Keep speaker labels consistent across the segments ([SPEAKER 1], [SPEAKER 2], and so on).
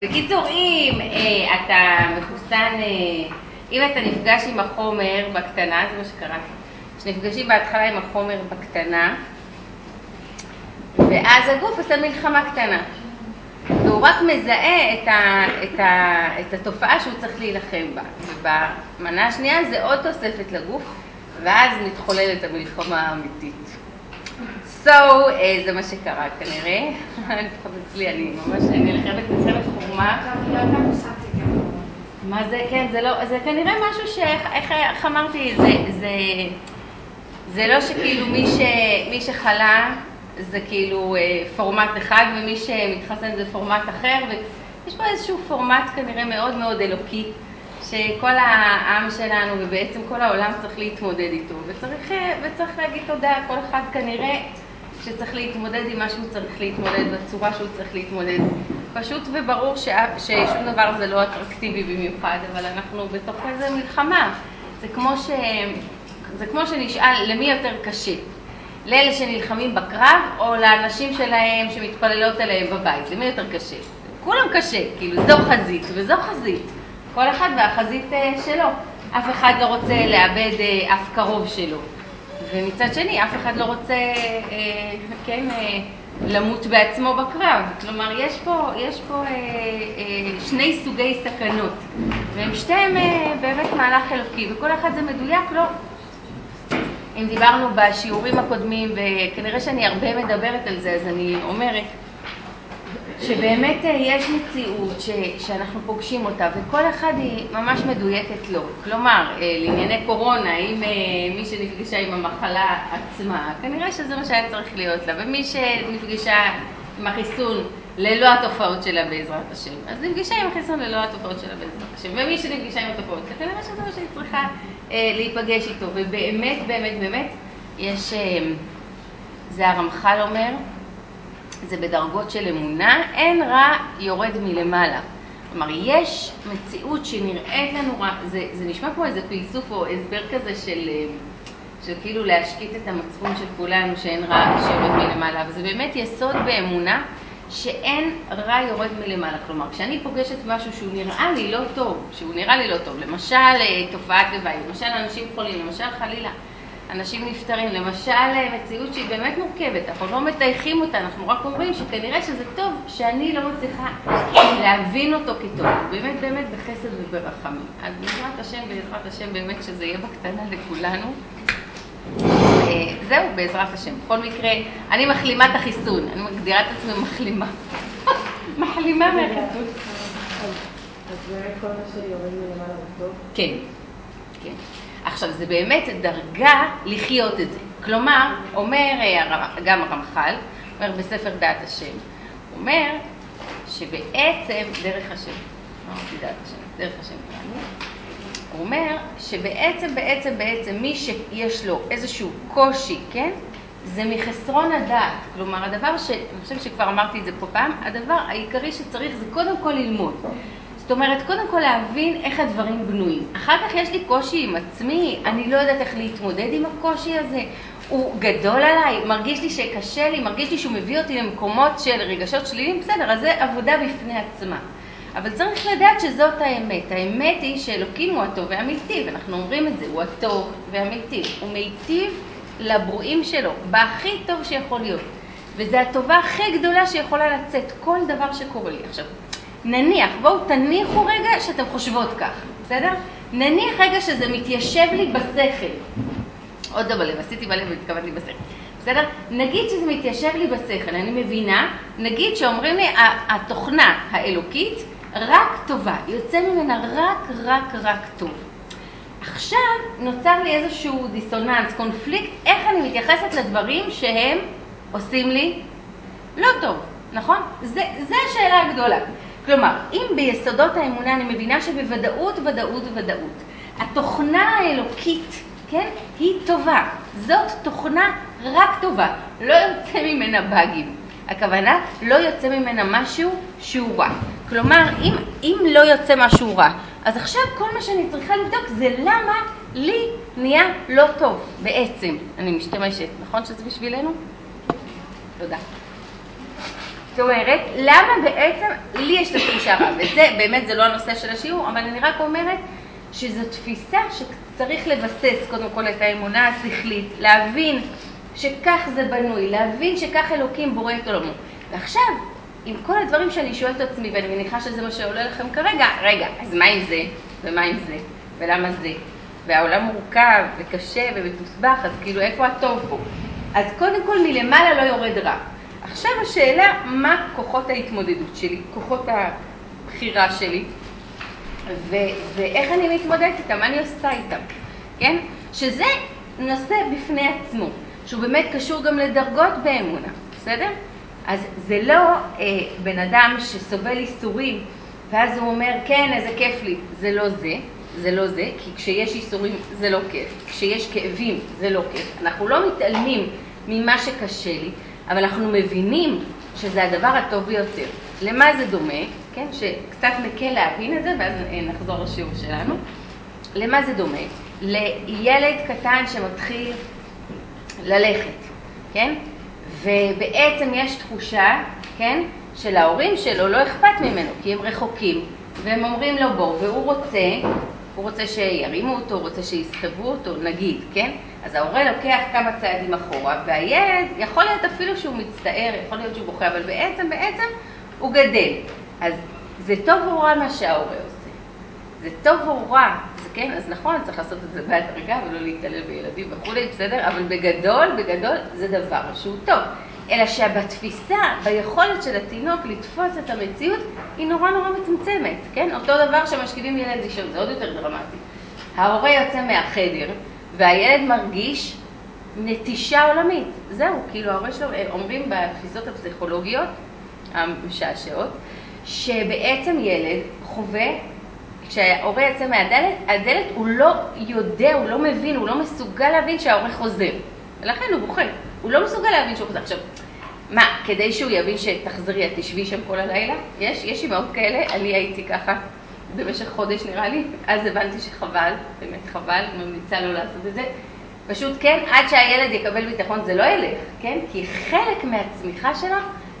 [SPEAKER 1] בקיצור, אם אתה מחוסן, אם אתה נפגש עם החומר בקטנה, זה מה שקראתי, שנפגשים בהתחלה עם החומר בקטנה, ואז הגוף עושה מלחמה קטנה, והוא רק מזהה את התופעה שהוא צריך להילחם בה, ובמנה השנייה זה עוד תוספת לגוף, ואז מתחוללת המלחמה האמיתית. זה מה שקרה כנראה, לפחות אצלי, אני ממש נלחמת מלחמת חורמה. מה זה? כן, זה כנראה משהו איך אמרתי, זה לא שכאילו מי שחלה זה כאילו פורמט אחד, ומי שמתחסן זה פורמט אחר, ויש פה איזשהו פורמט כנראה מאוד מאוד אלוקי, שכל העם שלנו ובעצם כל העולם צריך להתמודד איתו, וצריך להגיד תודה, כל אחד כנראה שצריך להתמודד עם מה שהוא צריך להתמודד, בצורה שהוא צריך להתמודד. פשוט וברור ששום דבר זה לא אטרקטיבי במיוחד, אבל אנחנו בתוך איזה מלחמה. זה כמו שנשאל למי יותר קשה, לאלה שנלחמים בקרב או לאנשים שלהם שמתפללות עליהם בבית, למי יותר קשה? כולם קשה, כאילו זו חזית וזו חזית, כל אחד והחזית שלו. אף אחד לא רוצה לאבד אף קרוב שלו, ומצד שני אף אחד לא רוצה למות בעצמו בקרב. כלומר יש פה שני סוגי סכנות, והם שתיהם באמת מהלך אלוקי, וכל אחד זה מדויק לו. אם דיברנו בשיעורים הקודמים, וכנראה שאני הרבה מדברת על זה, אז אני אומרת שבאמת יש מציאות שאנחנו פוגשים אותה, וכל אחד היא ממש מדויקת לו. כלומר, לענייני קורונה, אם מי שנפגשה עם המחלה עצמה, כנראה שזה מה שהיה צריך להיות לה, ומי שנפגשה עם החיסון ללא התופעות שלה בעזרת השם, אז נפגשה עם החיסון ללא התופעות שלה בעזרת השם, ומי שנפגשה עם התופעות, כנראה שזה מה שהיא צריכה להיפגש איתו. ובאמת, באמת, באמת, זה הרמח"ל אומר, זה בדרגות של אמונה, אין רע יורד מלמעלה. כלומר, יש מציאות שנראית לנו רע, זה נשמע כמו איזה פילסוף או הסבר כזה של כאילו להשקיט את המצפון של כולנו, שאין רע שיורד מלמעלה, וזה באמת יסוד באמונה שאין רע יורד מלמעלה. כלומר, כשאני פוגשת משהו שהוא נראה לי לא טוב, למשל תופעת לוואי, למשל אנשים חולים, למשל חלילה אנשים נפטרים, למשל מציאות שהיא באמת מורכבת, אנחנו לא מתייחים אותה, אנחנו רק אומרים שכנראה שזה טוב, שאני לא מצליחה להבין אותו כטוב, באמת באמת בחסד וברחמים. אז בעזרת השם באמת שזה יהיה בקטנה לכולנו. זהו, בעזרת השם. בכל מקרה, אני מחלימה את החיסון, אני מגדירה את עצמי מחלימה. מחלימה מהחיסון.
[SPEAKER 2] אז באמת כל מה שיורד מלמעלה הוא טוב?
[SPEAKER 1] כן, כן. עכשיו, זה באמת דרגה לחיות את זה. כלומר, אומר גם הרמח"ל, אומר בספר דעת השם, הוא אומר שבעצם דרך השם, דרך השם כולנו, הוא אומר שבעצם מי שיש לו איזשהו קושי, כן? זה מחסרון הדעת. כלומר, הדבר אני חושב שכבר אמרתי את זה פה פעם, הדבר העיקרי שצריך זה קודם כל ללמוד. זאת אומרת, קודם כל להבין איך הדברים בנויים. אחר כך יש לי קושי עם עצמי, אני לא יודעת איך להתמודד עם הקושי הזה. הוא גדול עליי, מרגיש לי שקשה לי, מרגיש לי שהוא מביא אותי למקומות של רגשות שליליים, בסדר, אז זה עבודה בפני עצמה. אבל צריך לדעת שזאת האמת. האמת היא שאלוקים הוא הטוב והמיטיב, אנחנו אומרים את זה, הוא הטוב והמיטיב. הוא מיטיב לברואים שלו, בהכי טוב שיכול להיות. וזו הטובה הכי גדולה שיכולה לצאת, כל דבר שקורה לי. עכשיו, נניח, בואו תניחו רגע שאתם חושבות כך, בסדר? נניח רגע שזה מתיישב לי בשכל. עוד דבר לב, עשיתי בלב והתכוונתי בשכל. בסדר? נגיד שזה מתיישב לי בשכל, אני מבינה, נגיד שאומרים לי, התוכנה האלוקית רק טובה, יוצא ממנה רק טוב. עכשיו נוצר לי איזשהו דיסוננס, קונפליקט, איך אני מתייחסת לדברים שהם עושים לי לא טוב, נכון? זה השאלה הגדולה. כלומר, אם ביסודות האמונה אני מבינה שבוודאות, התוכנה האלוקית, כן, היא טובה. זאת תוכנה רק טובה. לא יוצא ממנה באגים. הכוונה, לא יוצא ממנה משהו שהוא רע. כלומר, אם לא יוצא משהו רע, אז עכשיו כל מה שאני צריכה לבדוק זה למה לי נהיה לא טוב. בעצם, אני משתמשת. נכון שזה בשבילנו? תודה. זאת אומרת, למה בעצם לי יש את התחושה רע? וזה באמת זה לא הנושא של השיעור, אבל אני רק אומרת שזו תפיסה שצריך לבסס קודם כל את האמונה השכלית, להבין שכך זה בנוי, להבין שכך אלוקים בורא את עולמו. ועכשיו, עם כל הדברים שאני שואלת את עצמי, ואני מניחה שזה מה שעולה לכם כרגע, רגע, אז מה עם זה? ומה עם זה? ולמה זה? והעולם מורכב וקשה ומתוסבך, אז כאילו איפה הטוב פה? אז קודם כל מלמעלה לא יורד רע. עכשיו השאלה, מה כוחות ההתמודדות שלי, כוחות הבחירה שלי, ואיך אני מתמודדת איתם, מה אני עושה איתם, כן? שזה נושא בפני עצמו, שהוא באמת קשור גם לדרגות באמונה, בסדר? אז זה לא בן אדם שסובל איסורים, ואז הוא אומר, כן, איזה כיף לי, זה לא זה. זה לא זה, כי כשיש איסורים זה לא כיף, כשיש כאבים זה לא כיף. אנחנו לא מתעלמים ממה שקשה לי, אבל אנחנו מבינים שזה הדבר הטוב ביותר. למה זה דומה? כן, שקצת מקל להבין את זה, ואז נחזור לשיעור שלנו. למה זה דומה? לילד קטן שמתחיל ללכת, כן? ובעצם יש תחושה, כן, של ההורים שלו לא אכפת ממנו, כי הם רחוקים, והם אומרים לו בוא, והוא רוצה שירימו אותו, הוא רוצה שיסחבו אותו, נגיד, כן? אז ההורה לוקח כמה צעדים אחורה, והילד יכול להיות אפילו שהוא מצטער, יכול להיות שהוא בוכה, אבל בעצם הוא גדל. אז זה טוב או רע מה שההורה עושה. זה טוב או רע, זה כן, אז נכון, צריך לעשות את זה בהדרגה ולא להתעלל בילדים וכו', בסדר? אבל בגדול זה דבר שהוא טוב. אלא שבתפיסה, ביכולת של התינוק לתפוס את המציאות, היא נורא מצומצמת, כן? אותו דבר שמשכיבים ילד לישון, זה עוד יותר דרמטי. ההורה יוצא מהחדר, והילד מרגיש נטישה עולמית. זהו, כאילו ההורה שלו, אומרים בתפיסות הפסיכולוגיות המשעשעות, שבעצם ילד חווה, כשההורה יוצא מהדלת, הוא לא יודע, הוא לא מבין, הוא לא מסוגל להבין שההורה חוזר. ולכן הוא בוכה. הוא לא מסוגל להבין שהוא חוזר. עכשיו, מה, כדי שהוא יבין שתחזרי, את תשבי שם כל הלילה? יש אימהות כאלה, אני הייתי ככה במשך חודש נראה לי, אז הבנתי שחבל, באמת חבל, ממליצה לא לעשות את זה. פשוט כן, עד שהילד יקבל ביטחון זה לא ילך, כן? כי חלק מהצמיחה שלו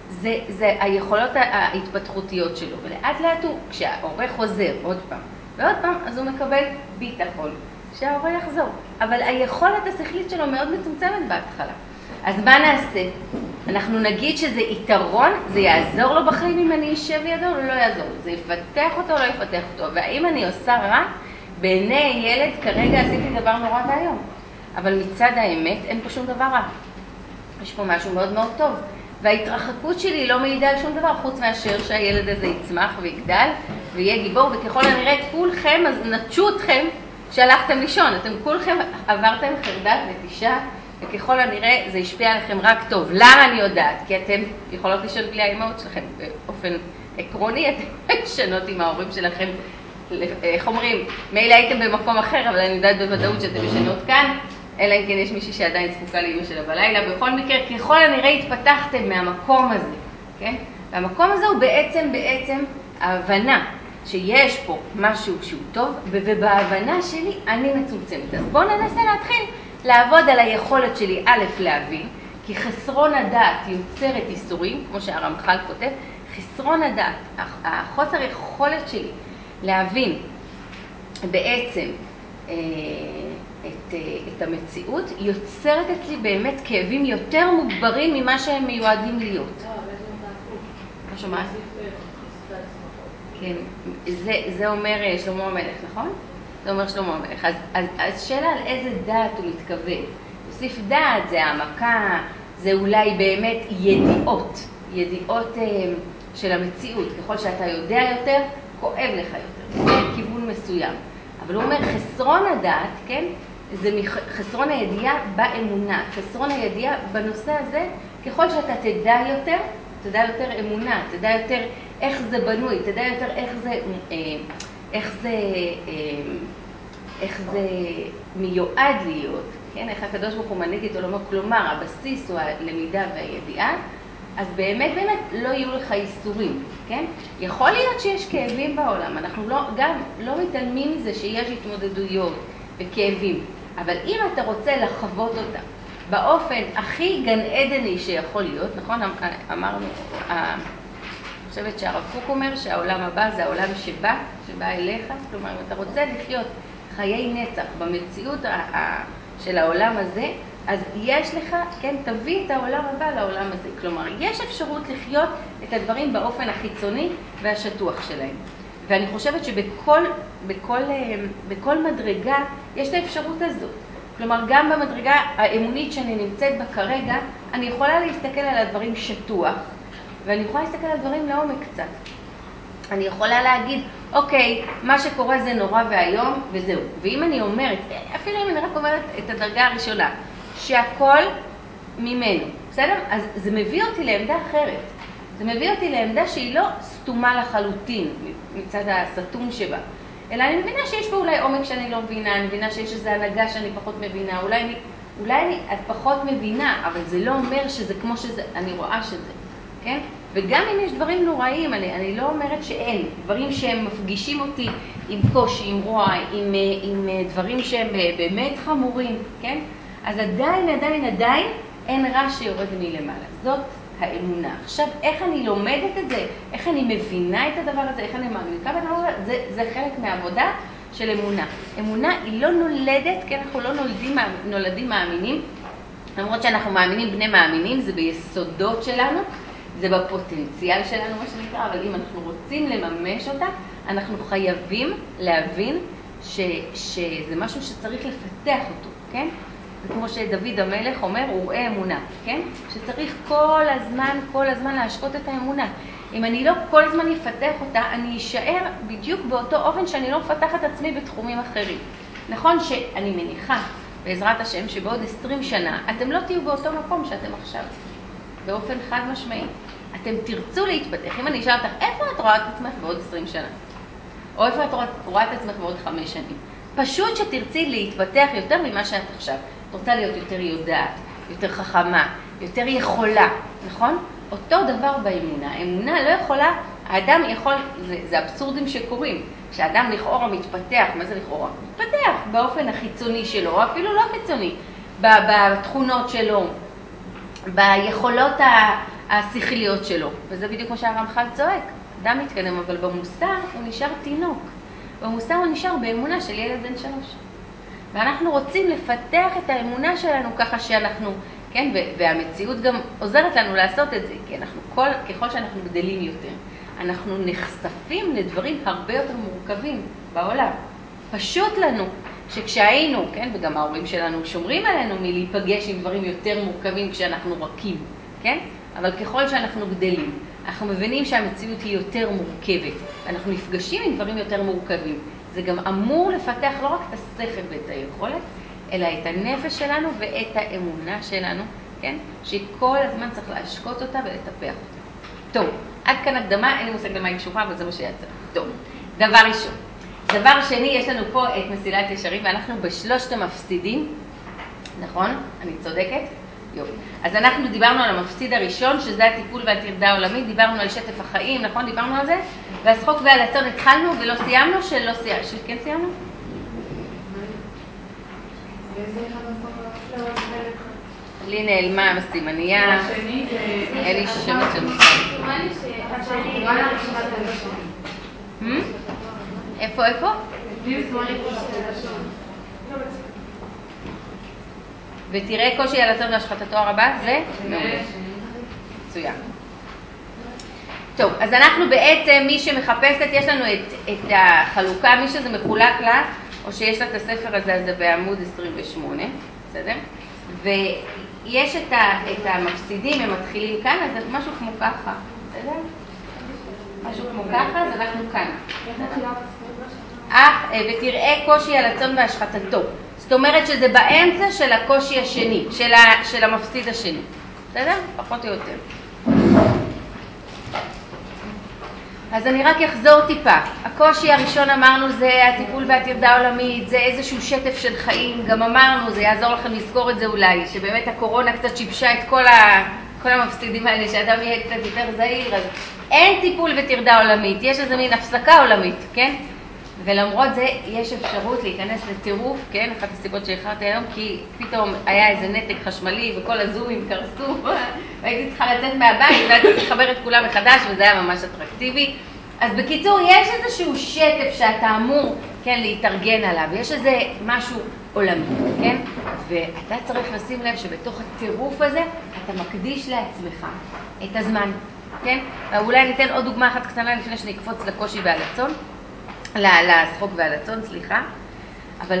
[SPEAKER 1] זה היכולות ההתפתחותיות שלו. ולאט לאט הוא, כשההורה חוזר עוד פעם ועוד פעם, אז הוא מקבל ביטחון שההורה יחזור. אבל היכולת השכלית שלו מאוד מצומצמת בהתחלה. אז מה נעשה? אנחנו נגיד שזה יתרון, זה יעזור לו בחיים אם אני אשב לידו או לא יעזור. זה יפתח אותו או לא יפתח אותו. והאם אני עושה רע? בעיני ילד כרגע עשיתי דבר נורא והיום. אבל מצד האמת אין פה שום דבר רע. יש פה משהו מאוד מאוד טוב. וההתרחקות שלי לא מעידה על שום דבר חוץ מאשר שהילד הזה יצמח ויגדל ויהיה גיבור. וככל הנראה כולכם, אז נטשו אתכם שהלכתם לישון. אתם כולכם עברתם חרדת נטישה. וככל הנראה זה ישפיע עליכם רק טוב. למה אני יודעת? כי אתם יכולות לישון בלי האימהות שלכם. באופן עקרוני אתם ישנות עם ההורים שלכם. איך אומרים? מילא הייתם במקום אחר, אבל אני יודעת בוודאות שאתם ישנות כאן. אלא אם כן יש מישהי שעדיין זקוקה לאמא שלה בלילה. בכל מקרה, ככל הנראה התפתחתם מהמקום הזה. כן? והמקום הזה הוא בעצם ההבנה שיש פה משהו שהוא טוב, ובהבנה שלי אני מצומצמת. אז בואו ננסה להתחיל לעבוד על היכולת שלי, א', להבין, כי חסרון הדעת יוצרת איסורים, כמו שהרמח"ל כותב, חסרון הדעת, החוסר יכולת שלי להבין בעצם את המציאות, יוצרת אצלי באמת כאבים יותר מוגברים ממה שהם מיועדים להיות. מה שומעת? כן, זה אומר שלמה המלך, נכון? זה אומר שלמה המלך. אז שאלה על איזה דעת הוא מתכוון. תוסיף דעת, זה העמקה, זה אולי באמת ידיעות של המציאות. ככל שאתה יודע יותר, כואב לך יותר, זה כיוון מסוים. אבל הוא אומר, חסרון הדעת, כן? זה חסרון הידיעה באמונה. חסרון הידיעה בנושא הזה, ככל שאתה תדע יותר אמונה, תדע יותר איך זה בנוי, תדע יותר איך זה מיועד להיות, כן? איך הקדוש ברוך הוא מנהיג את עולמו, כלומר, הבסיס הוא הלמידה והידיעה, אז באמת לא יהיו לך איסורים, כן? יכול להיות שיש כאבים בעולם, אנחנו לא מתעלמים מזה שיש התמודדויות וכאבים, אבל אם אתה רוצה לחוות אותם באופן הכי גן עדני שיכול להיות, נכון? אמרנו, אני חושבת שהרב קוק אומר שהעולם הבא זה העולם שבא אליך, כלומר, אם אתה רוצה לחיות חיי נצח במציאות של העולם הזה, אז יש לך, כן, תביא את העולם הבא לעולם הזה. כלומר, יש אפשרות לחיות את הדברים באופן החיצוני והשטוח שלהם. ואני חושבת שבכל מדרגה יש את האפשרות הזאת. כלומר, גם במדרגה האמונית שאני נמצאת בה כרגע, אני יכולה להסתכל על הדברים שטוח, ואני יכולה להסתכל על הדברים לעומק קצת. אני יכולה להגיד, אוקיי, מה שקורה זה נורא והיום, וזהו. ואם אני אומרת, אפילו אם אני רק אומרת את הדרגה הראשונה, שהכל ממנו, בסדר? אז זה מביא אותי לעמדה אחרת. זה מביא אותי לעמדה שהיא לא סתומה לחלוטין מצד הסתום שבה. אלא אני מבינה שיש פה אולי עומק שאני לא מבינה, אני מבינה שיש איזו הנהגה שאני פחות מבינה, אולי את פחות מבינה, אבל זה לא אומר שזה כמו שזה, אני רואה שזה, כן? וגם אם יש דברים נוראים, אני לא אומרת שאין, דברים שהם מפגישים אותי עם קושי, עם רוע, עם דברים שהם באמת חמורים, כן? אז עדיין אין רע שיורד מלמעלה. זאת האמונה. עכשיו, איך אני לומדת את זה? איך אני מבינה את הדבר הזה? איך אני מאמינה? זה חלק מהעבודה של אמונה. אמונה היא לא נולדת, כן? אנחנו לא נולדים מאמינים. למרות שאנחנו מאמינים בני מאמינים, זה ביסודות שלנו, זה בפוטנציאל שלנו, מה שנקרא, אבל אם אנחנו רוצים לממש אותה, אנחנו חייבים להבין שזה משהו שצריך לפתח אותו, כן? זה כמו שדוד המלך אומר, הוא רואה אמונה, כן? שצריך כל הזמן להשקות את האמונה. אם אני לא כל הזמן אפתח אותה, אני אשאר בדיוק באותו אופן שאני לא מפתחת עצמי בתחומים אחרים. נכון שאני מניחה, בעזרת השם, שבעוד 20 שנה, אתם לא תהיו באותו מקום שאתם עכשיו. באופן חד משמעי. אתם תרצו להתפתח. אם אני אשאל אותך, איפה את רואה את עצמך בעוד 20 שנה? או איפה את רואה את עצמך בעוד 5 שנים? פשוט שתרצי להתפתח יותר ממה שאת עכשיו. את רוצה להיות יותר יודעת, יותר חכמה, יותר יכולה, נכון? אותו דבר באמונה. האמונה לא יכולה, האדם יכול, זה אבסורדים שקורים, שהאדם לכאורה מתפתח, מה זה לכאורה? מתפתח באופן החיצוני שלו, או אפילו לא חיצוני, בתכונות שלו, ביכולות השכליות שלו. וזה בדיוק כמו שהרמח"ל צועק. אדם מתקדם, אבל במוסר הוא נשאר תינוק. במוסר הוא נשאר באמונה של ילד בן 3. ואנחנו רוצים לפתח את האמונה שלנו ככה שאנחנו, כן, והמציאות גם עוזרת לנו לעשות את זה, כי אנחנו ככל שאנחנו גדלים יותר, אנחנו נחשפים לדברים הרבה יותר מורכבים בעולם. פשוט לנו שכשהיינו, כן, וגם ההורים שלנו שומרים עלינו מלהיפגש עם דברים יותר מורכבים כשאנחנו רכים, כן? אבל ככל שאנחנו גדלים, אנחנו מבינים שהמציאות היא יותר מורכבת, ואנחנו נפגשים עם דברים יותר מורכבים. זה גם אמור לפתח לא רק את השכל ואת היכולת, אלא את הנפש שלנו ואת האמונה שלנו, כן? שכל הזמן צריך להשקות אותה ולטפח אותה. טוב, עד כאן הקדמה, אין לי מושג למה היא קשורה, אבל זה מה שיצא. טוב, דבר ראשון. דבר שני, יש לנו פה את מסילת ישרים, ואנחנו בשלושת המפסידים, נכון? אני צודקת? יופי. אז אנחנו דיברנו על המפסיד הראשון, שזה הטיפול והטרדה העולמית, דיברנו על שטף החיים, נכון? דיברנו על זה? והשחוק ועל הצאן התחלנו ולא סיימנו, כן סיימנו? לי נעלמה הסימניה, אין לי שמות של מושג. איפה? ותראה קושי על הצאן והשחטתו הרבה, זה מעולה. מצוין. טוב, אז אנחנו בעצם, מי שמחפשת, יש לנו את החלוקה, מי שזה מחולק לה, או שיש לה את הספר הזה, אז זה בעמוד 28, בסדר? ויש את המפסידים, הם מתחילים כאן, אז זה משהו כמו ככה, בסדר? משהו כמו ככה, אז אנחנו כאן. ותראה קושי על הצאן והשחטתו. זאת אומרת שזה באמצע של הקושי השני, של המפסיד השני. בסדר? פחות או יותר. אז אני רק אחזור טיפה. הקושי הראשון אמרנו זה הטיפול והטרדה העולמית, זה איזשהו שטף של חיים, גם אמרנו, זה יעזור לכם לזכור את זה אולי, שבאמת הקורונה קצת שיבשה את כל המפסידים האלה, שאדם יהיה קצת יותר זהיר, אז אין טיפול וטרדה עולמית, יש איזה מין הפסקה עולמית, כן? ולמרות זה יש אפשרות להיכנס לטירוף, כן? אחת הסיבות שהכרתי היום, כי פתאום היה איזה נתק חשמלי וכל הזומים קרסו, והייתי צריכה לצאת מהבית והייתי לחבר את כולם מחדש וזה היה ממש אטרקטיבי. אז בקיצור, יש איזשהו שטף שאתה אמור, כן, להתארגן עליו, יש איזה משהו עולמי, כן? ואתה צריך לשים לב שבתוך הטירוף הזה אתה מקדיש לעצמך את הזמן, כן? ואולי ניתן עוד דוגמה אחת קטנה לפני שנקפוץ לקושי והלצון. לשחוק והלצון, סליחה, אבל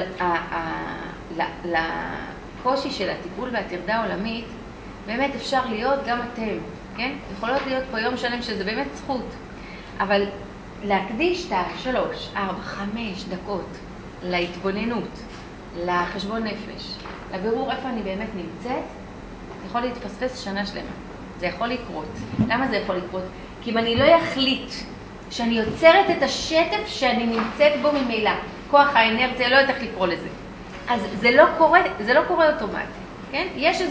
[SPEAKER 1] לקושי של הטיפול והטרדה העולמית, באמת אפשר להיות גם אתם, כן? יכולות להיות פה יום שלם שזה באמת זכות, אבל להקדיש את 3, 4, 5 דקות להתבוננות, לחשבון נפש, לבירור איפה אני באמת נמצאת, יכול להתפספס שנה שלמה. זה יכול לקרות. למה זה יכול לקרות? כי אם אני לא יחליט שאני יוצרת את השטף שאני נמצאת בו ממילא, כוח האנרציה, לא יודעת איך לקרוא לזה. אז זה לא קורה אוטומטי, כן?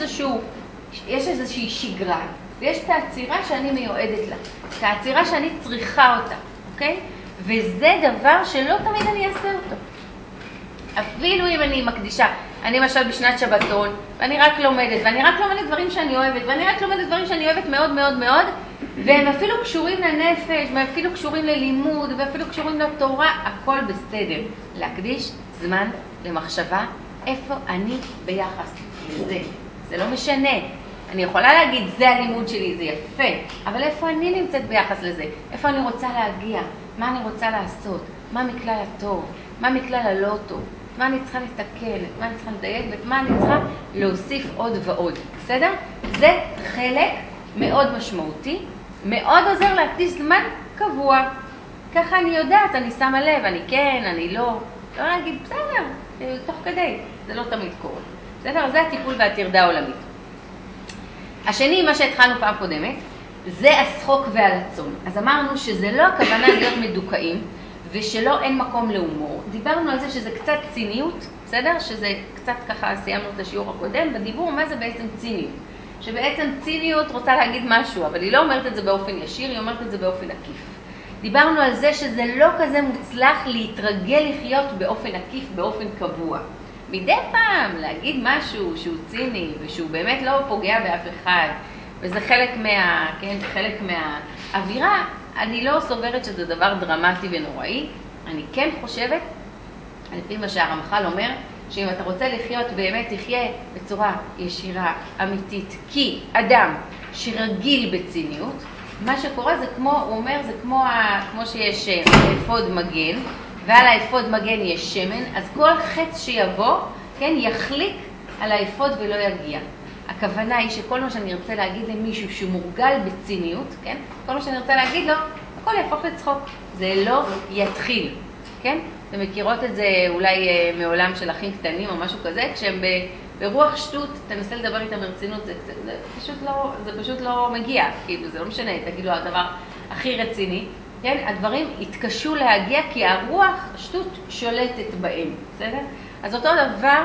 [SPEAKER 1] יש איזושהי שגרה, ויש את העצירה שאני מיועדת לה, את העצירה שאני צריכה אותה, אוקיי? וזה דבר שלא תמיד אני אעשה אותו. אפילו אם אני מקדישה, אני למשל בשנת שבתון, ואני רק לומדת דברים שאני אוהבת, ואני רק לומדת דברים שאני אוהבת מאוד מאוד מאוד, והם אפילו קשורים לנפש, ואפילו קשורים ללימוד, ואפילו קשורים לתורה, הכל בסדר. להקדיש זמן למחשבה, איפה אני ביחס לזה. זה לא משנה. אני יכולה להגיד, זה הלימוד שלי, זה יפה, אבל איפה אני נמצאת ביחס לזה? איפה אני רוצה להגיע? מה אני רוצה לעשות? מה מכלל הטוב? מה מכלל הלא טוב? מה אני צריכה לתקן? מה אני צריכה לדייק? ומה אני צריכה להוסיף עוד ועוד? בסדר? זה חלק מאוד משמעותי, מאוד עוזר להקדיש זמן קבוע. ככה אני יודעת, אני שמה לב, אני כן, אני לא. לא להגיד, בסדר, תוך כדי. זה לא תמיד קורה. בסדר? זה הטיפול והטרדה העולמית. השני, מה שהתחלנו פעם קודמת, זה השחוק והלצון. אז אמרנו שזה לא הכוונה להיות מדוכאים, ושלא אין מקום להומור. דיברנו על זה שזה קצת ציניות, בסדר? שזה קצת ככה סיימנו את השיעור הקודם, בדיבור מה זה בעצם ציניות. שבעצם ציניות רוצה להגיד משהו, אבל היא לא אומרת את זה באופן ישיר, היא אומרת את זה באופן עקיף. דיברנו על זה שזה לא כזה מוצלח להתרגל לחיות באופן עקיף, באופן קבוע. מדי פעם להגיד משהו שהוא ציני ושהוא באמת לא פוגע באף אחד, וזה חלק חלק מהאווירה, אני לא סוברת שזה דבר דרמטי ונוראי. אני כן חושבת, לפי מה שהרמח"ל אומר, שאם אתה רוצה לחיות באמת תחיה בצורה ישירה, אמיתית, כי אדם שרגיל בציניות, מה שקורה זה כמו, הוא אומר, זה כמו שיש אפוד מגן, ועל האפוד מגן יש שמן, אז כל חץ שיבוא, כן, יחליק על האפוד ולא יגיע. הכוונה היא שכל מה שאני רוצה להגיד למישהו שמורגל בציניות, כן, כל מה שאני רוצה להגיד לו, הכל יהפוך לצחוק. זה לא יתחיל, כן? אתם מכירות את זה אולי מעולם של אחים קטנים או משהו כזה, כשהם ברוח שטות, תנסה לדבר איתם ברצינות, זה פשוט לא מגיע, כאילו זה לא משנה, תגיד לו הדבר הכי רציני, כן? הדברים התקשו להגיע כי הרוח שטות שולטת בהם, בסדר? אז אותו דבר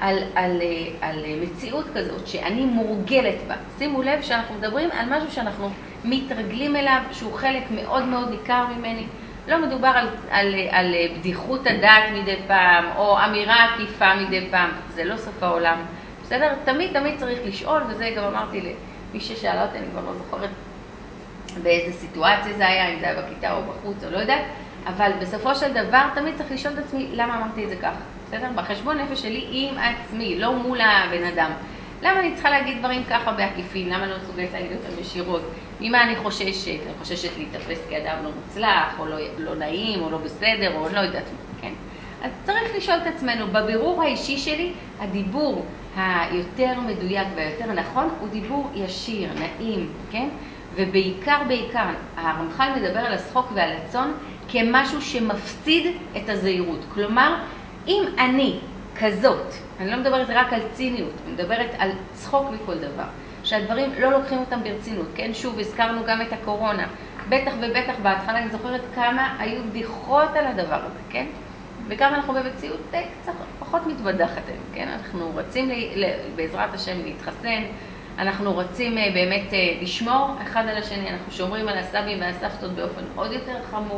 [SPEAKER 1] על מציאות כזאת שאני מורגלת בה. שימו לב שאנחנו מדברים על משהו שאנחנו מתרגלים אליו, שהוא חלק מאוד מאוד ניכר ממני. לא מדובר על בדיחות הדעת מדי פעם, או אמירה עקיפה מדי פעם. זה לא סוף העולם. בסדר? תמיד צריך לשאול, וזה גם אמרתי למי ששאלה אותי, אני כבר לא זוכרת באיזה סיטואציה זה היה, אם זה היה בכיתה או בחוץ או לא יודעת, אבל בסופו של דבר תמיד צריך לשאול את עצמי למה אמרתי את זה כך. בסדר? בחשבון נפש שלי עם עצמי, לא מול הבן אדם. למה אני צריכה להגיד דברים ככה בעקיפין? למה לא מסוגלת להגיד אותם ישירות? ממה אני חוששת? אני חוששת להתאפס כאדם לא מוצלח, או לא נעים, או לא בסדר, או לא יודעת מה, כן? אז צריך לשאול את עצמנו, בבירור האישי שלי, הדיבור היותר מדויק והיותר נכון, הוא דיבור ישיר, נעים, כן? ובעיקר, הרמח"ל מדבר על השחוק והלצון כמשהו שמפסיד את הזהירות. כלומר, אם אני כזאת, אני לא מדברת רק על ציניות, אני מדברת על צחוק מכל דבר, שהדברים לא לוקחים אותם ברצינות, כן? שוב, הזכרנו גם את הקורונה. בטח ובטח בהתחלה אני זוכרת כמה היו בדיחות על הדבר הזה, כן? וכמה אנחנו במציאות קצת פחות מתוודחת, כן? אנחנו רצים בעזרת השם להתחסן, אנחנו רוצים באמת לשמור אחד על השני, אנחנו שומרים על הסבים והסבתות באופן עוד יותר חמור,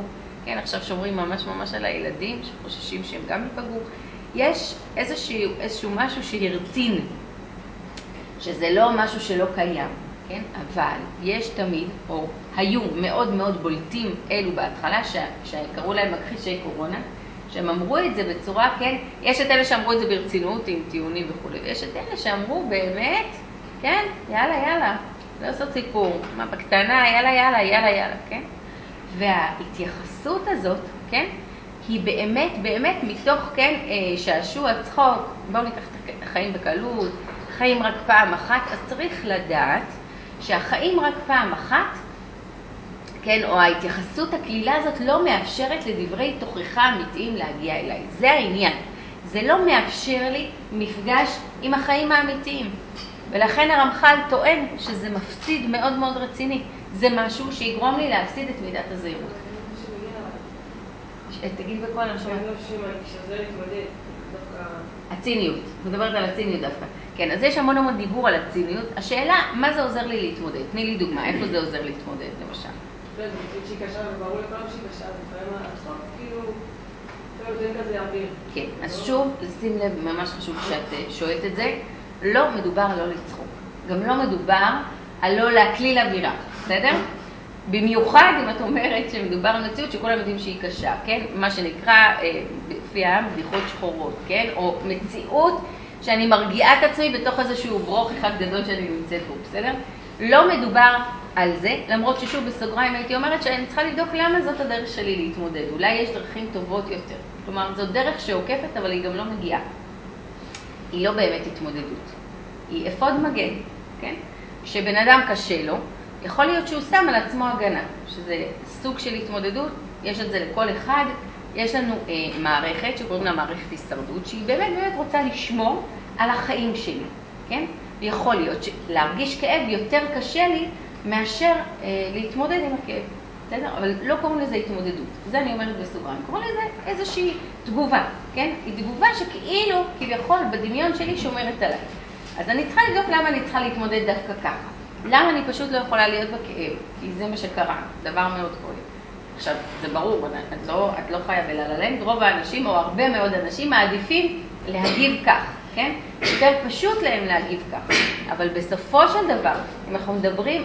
[SPEAKER 1] כן, עכשיו שומרים ממש ממש על הילדים, שחוששים שהם גם ייפגעו. יש איזשהו משהו שהרצין, שזה לא משהו שלא קיים, כן? אבל יש תמיד, או היו מאוד מאוד בולטים אלו בהתחלה, שקראו להם מכחישי קורונה, שהם אמרו את זה בצורה, כן? יש את אלה שאמרו את זה ברצינות, עם טיעונים וכו'. ויש את אלה שאמרו באמת, כן? יאללה, יאללה, לא לעשות סיפור, מה בקטנה, יאללה, יאללה, יאללה, יאללה, כן? וההתייחסות הזאת, כן? היא באמת, באמת מתוך, כן, שעשוע, צחוק, בואו ניקח את החיים בקלות, חיים רק פעם אחת, אז צריך לדעת שהחיים רק פעם אחת, כן, או ההתייחסות הכלילה הזאת לא מאפשרת לדברי תוכחה אמיתיים להגיע אליי. זה העניין. זה לא מאפשר לי מפגש עם החיים האמיתיים. ולכן הרמח"ל טוען שזה מפסיד מאוד מאוד רציני. זה משהו שיגרום לי להפסיד את מידת הזהירות. תגיד בכל הנשמה.
[SPEAKER 2] שזה להתמודד, דווקא...
[SPEAKER 1] הציניות. מדברת על הציניות דווקא. כן, אז יש המון המון דיבור על הציניות. השאלה, מה זה עוזר לי להתמודד? תני לי דוגמה, איפה זה עוזר להתמודד, למשל?
[SPEAKER 2] לא, זה פשוט שהיא קשה, וברור לכולם שהיא קשה, זה לפעמים הצחוק, כאילו... זה כזה אוויר.
[SPEAKER 1] כן, אז שוב, שים לב, ממש חשוב שאת שואלת את זה, לא מדובר לא לצחוק. גם לא מדובר על לא להקליל אווירה, בסדר? במיוחד אם את אומרת שמדובר על מציאות שכולם יודעים שהיא קשה, כן? מה שנקרא, לפי העם, בדיחות שחורות, כן? או מציאות שאני מרגיעה את עצמי בתוך איזשהו ברוך אחד גדול שאני נמצאת בו, בסדר? לא מדובר על זה, למרות ששוב בסוגריים הייתי אומרת שאני צריכה לבדוק למה זאת הדרך שלי להתמודד. אולי יש דרכים טובות יותר. כלומר, זאת דרך שעוקפת, אבל היא גם לא מגיעה. היא לא באמת התמודדות. היא אפוד מגן, כן? כשבן אדם קשה לו, יכול להיות שהוא שם על עצמו הגנה, שזה סוג של התמודדות, יש את זה לכל אחד. יש לנו מערכת שקוראים לה מערכת הישרדות, שהיא באמת באמת רוצה לשמור על החיים שלי, כן? ויכול להיות להרגיש כאב יותר קשה לי מאשר להתמודד עם הכאב, בסדר? אבל לא קוראים לזה התמודדות, זה אני אומרת בסוגריים, קוראים לזה איזושהי תגובה, כן? היא תגובה שכאילו, כביכול, בדמיון שלי שומרת עליי. אז אני צריכה לבדוק למה אני צריכה להתמודד דווקא ככה. למה אני פשוט לא יכולה להיות בכאב? כי זה מה שקרה, דבר מאוד כואב. עכשיו, זה ברור, את לא חיה בללנד, רוב האנשים, או הרבה מאוד אנשים, מעדיפים להגיב כך, כן? יותר פשוט להם להגיב כך. אבל בסופו של דבר, אם אנחנו מדברים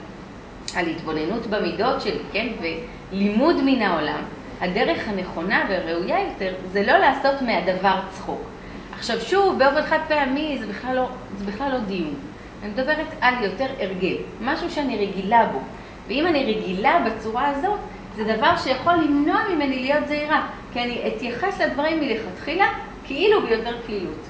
[SPEAKER 1] על התבוננות במידות שלי, כן? ולימוד מן העולם, הדרך הנכונה והראויה יותר, זה לא לעשות מהדבר צחוק. עכשיו שוב, באופן חד פעמי, זה בכלל לא דיון. אני מדברת על יותר הרגל, משהו שאני רגילה בו. ואם אני רגילה בצורה הזאת, זה דבר שיכול למנוע ממני להיות זהירה, כי אני אתייחס לדברים מלכתחילה כאילו ביותר קלילות.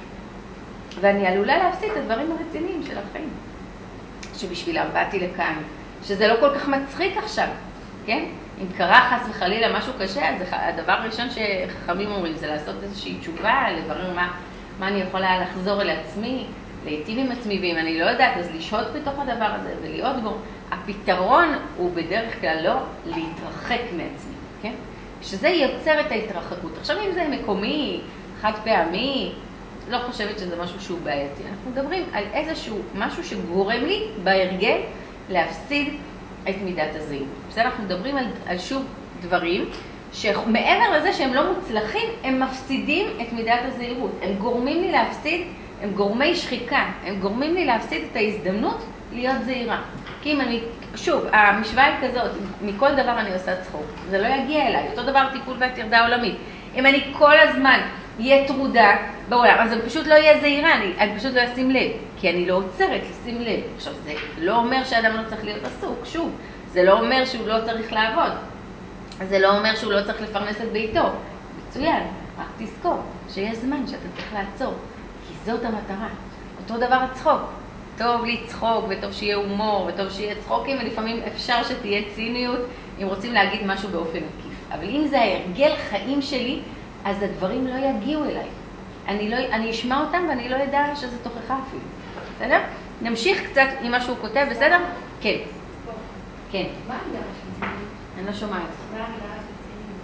[SPEAKER 1] ואני עלולה להפסיד את הדברים הרציניים של החיים, שבשבילם באתי לכאן, שזה לא כל כך מצחיק עכשיו, כן? אם קרה חס וחלילה משהו קשה, אז הדבר הראשון שחכמים אומרים זה לעשות איזושהי תשובה, לברר מה אני יכולה לחזור אל עצמי, להיטיב עם עצמי, ואם אני לא יודעת, אז לשהות בתוך הדבר הזה ולהיות בו. הפתרון הוא בדרך כלל לא להתרחק מעצמי, כן? שזה יוצר את ההתרחקות. עכשיו אם זה מקומי, חד פעמי, לא חושבת שזה משהו שהוא בעייתי. אנחנו מדברים על איזשהו משהו שגורם לי בהרגל להפסיד את מידת הזהירות. בסדר, אנחנו מדברים על שוב דברים שמעבר לזה שהם לא מוצלחים, הם מפסידים את מידת הזהירות. הם גורמים לי להפסיד, הם גורמי שחיקה, הם גורמים לי להפסיד את ההזדמנות להיות זהירה. כי אם אני, שוב, המשוואה היא כזאת, מכל דבר אני עושה צחוק, זה לא יגיע אליי. אותו דבר טיפול והטרדה עולמית. אם אני כל הזמן יהיה טרודה בעולם, אז אני פשוט לא יהיה זהירה, אני פשוט לא אשים לב, כי אני לא עוצרת לשים לב. עכשיו, זה לא אומר שאדם לא צריך להיות עסוק, שוב, זה לא אומר שהוא לא צריך לעבוד, זה לא אומר שהוא לא צריך לפרנס את ביתו. מצוין, רק תזכור שיש זמן שאתה צריך לעצור, כי זאת המטרה. אותו דבר הצחוק. טוב לצחוק, וטוב שיהיה הומור, וטוב שיהיה צחוקים, ולפעמים אפשר שתהיה ציניות, אם רוצים להגיד משהו באופן עקיף. אבל אם זה ההרגל חיים שלי, אז הדברים לא יגיעו אליי. אני אשמע אותם ואני לא יודע שזה תוכחה אפילו. בסדר? נמשיך קצת עם מה שהוא כותב, בסדר? כן. כן.
[SPEAKER 3] מה ההגדרה של ציניות?
[SPEAKER 1] אני לא שומעת.
[SPEAKER 3] מה ההגדרה של ציניות?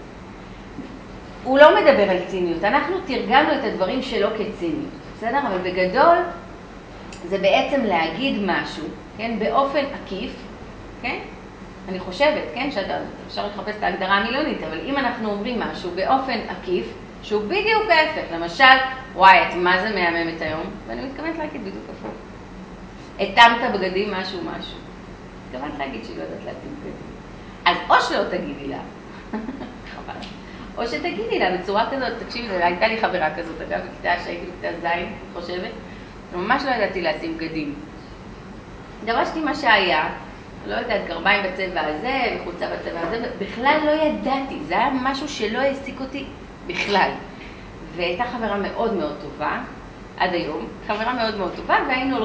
[SPEAKER 1] הוא לא מדבר על ציניות. אנחנו תרגמנו את הדברים שלו כציניות. בסדר? אבל בגדול, זה בעצם להגיד משהו, כן? באופן עקיף, כן? אני חושבת, כן, שאפשר לחפש את ההגדרה המילונית, אבל אם אנחנו אומרים משהו באופן עקיף, שהוא בדיוק ההפך, למשל, וואי, את מה זה מהממת היום? ואני מתכוונת להגיד בדיוק הפוך. התאמת בגדים משהו. מתכוונת להגיד שהיא לא יודעת להתאים בגדים. אז או שלא תגידי לה, חבל, או שתגידי לה בצורה כזאת, תקשיבי, הייתה לי חברה כזאת, אגב, בכיתה שהייתי בכיתה זין, חושבת, ממש לא ידעתי להתאים בגדים. דרשתי מה שהיה, לא יודעת, גרביים בצבע הזה, וחולצה בצבע הזה, בכלל לא ידעתי, זה היה משהו שלא העסיק אותי בכלל. והייתה חברה מאוד מאוד טובה, עד היום, חברה מאוד מאוד טובה, והיינו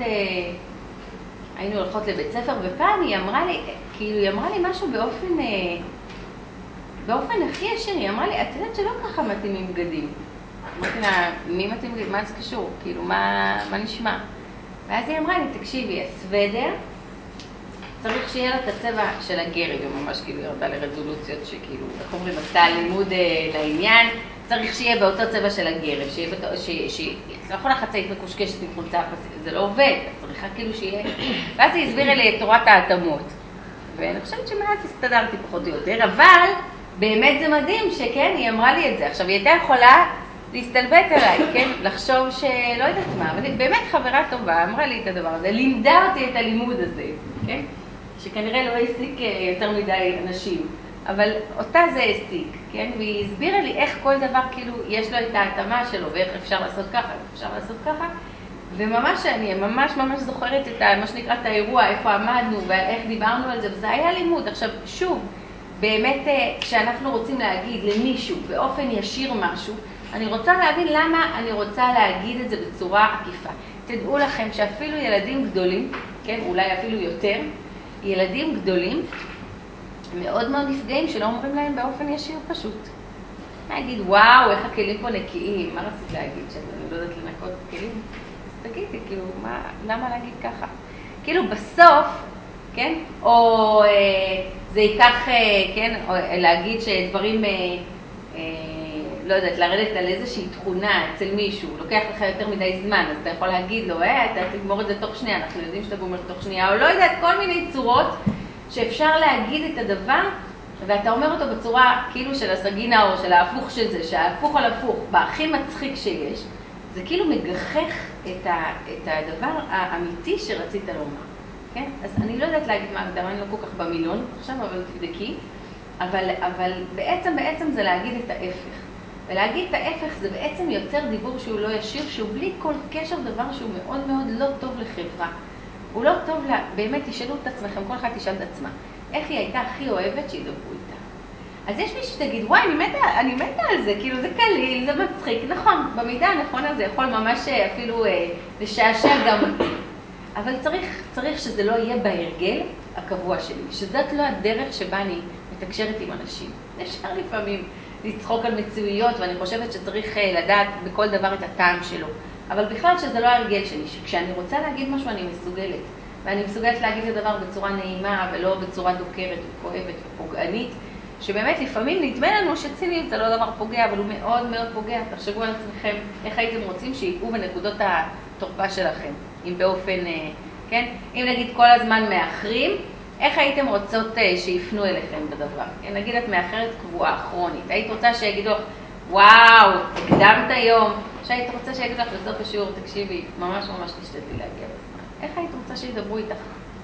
[SPEAKER 1] הולכות לבית ספר, ופעם היא אמרה לי משהו באופן הכי ישיר, היא אמרה לי, את יודעת שלא ככה מתאימים בגדים. אמרתי לה, מי מתאים בגדים? מה זה קשור? כאילו, מה נשמע? ואז היא אמרה לי, תקשיבי, הסוודר, צריך שיהיה לה את הצבע של הגרב, היא ממש כאילו ירדה לרזולוציות שכאילו, איך אומרים, עשתה לימוד לעניין, צריך שיהיה באותו צבע של הגרב, לא יכולה חצאית מקושקשת עם חולצה, זה לא עובד, צריכה כאילו שיהיה, ואז היא הסבירה לי את תורת ההתאמות, ואני חושבת שמאז הסתדרתי פחות או יותר, אבל באמת זה מדהים שכן, היא אמרה לי את זה, עכשיו היא הייתה יכולה להסתלבט עליי, כן, לחשוב שלא יודעת מה, אבל באמת חברה טובה אמרה לי את הדבר הזה, לימדה אותי את הלימוד הזה, כן, שכנראה לא העסיק יותר מדי אנשים, אבל אותה זה העסיק, כן, והיא הסבירה לי איך כל דבר כאילו יש לו את ההתאמה שלו, ואיך אפשר לעשות ככה, אפשר לעשות ככה, וממש אני ממש זוכרת את מה שנקרא את האירוע, איפה עמדנו ואיך דיברנו על זה, וזה היה לימוד. עכשיו שוב, באמת כשאנחנו רוצים להגיד למישהו באופן ישיר משהו, אני רוצה להבין למה אני רוצה להגיד את זה בצורה עקיפה. תדעו לכם שאפילו ילדים גדולים, כן, אולי אפילו יותר, ילדים גדולים מאוד מאוד נפגעים שלא אומרים להם באופן ישיר פשוט. להגיד, וואו, איך הכלים פה נקיים, מה רצית להגיד? שאני לא יודעת לנקות כלים? אז תגידי, כאילו, למה להגיד ככה? כאילו בסוף, כן, או זה ייקח, כן, או להגיד שדברים, לא יודעת, לרדת על איזושהי תכונה אצל מישהו, לוקח לך יותר מדי זמן, אז אתה יכול להגיד לו, אתה תגמור את זה תוך שנייה, אנחנו יודעים שאתה גומר תוך שנייה, או לא יודעת, כל מיני צורות שאפשר להגיד את הדבר, ואתה אומר אותו בצורה כאילו של הסגינה או של ההפוך של זה, שההפוך על הפוך, בהכי מצחיק שיש, זה כאילו מגחך את הדבר האמיתי שרצית לומר, כן? אז אני לא יודעת להגיד מה הגדרה, אני לא כל כך במילון עכשיו, אבל תבדקי, אבל בעצם זה להגיד את ההפך. ולהגיד את ההפך זה בעצם יוצר דיבור שהוא לא ישיר, שהוא בלי כל קשר דבר שהוא מאוד מאוד לא טוב לחברה. הוא לא טוב לה, באמת תשאלו את עצמכם, כל אחד תשאל את עצמה, איך היא הייתה הכי אוהבת שידברו איתה. אז יש מישהו שתגיד, וואי, אני מתה על זה, כאילו זה קליל, זה מצחיק, נכון, במידה הנכון הזה יכול ממש אפילו לשעשע גם אותי. אבל צריך שזה לא יהיה בהרגל הקבוע שלי, שזאת לא הדרך שבה אני מתקשרת עם אנשים. אפשר לפעמים לצחוק על מצויות, ואני חושבת שצריך לדעת בכל דבר את הטעם שלו. אבל בכלל שזה לא ההרגל שלי, שכשאני רוצה להגיד משהו אני מסוגלת. ואני מסוגלת להגיד את הדבר בצורה נעימה ולא בצורה דוקרת וכואבת ופוגענית, שבאמת לפעמים נדמה לנו שציניות זה לא דבר פוגע, אבל הוא מאוד מאוד פוגע. תחשבו על עצמכם איך הייתם רוצים שיפעו בנקודות התורפה שלכם. אם באופן, כן? אם נגיד כל הזמן מאחרים, איך הייתם רוצות שיפנו אליכם בדבר? נגיד את מאחרת קבועה, כרונית. היית רוצה שיגידו לך, וואו, הקדמת היום. שהיית רוצה שיגידו לך בסוף השיעור, תקשיבי, ממש תשתדלי להגיע בזמן. איך היית רוצה שידברו איתך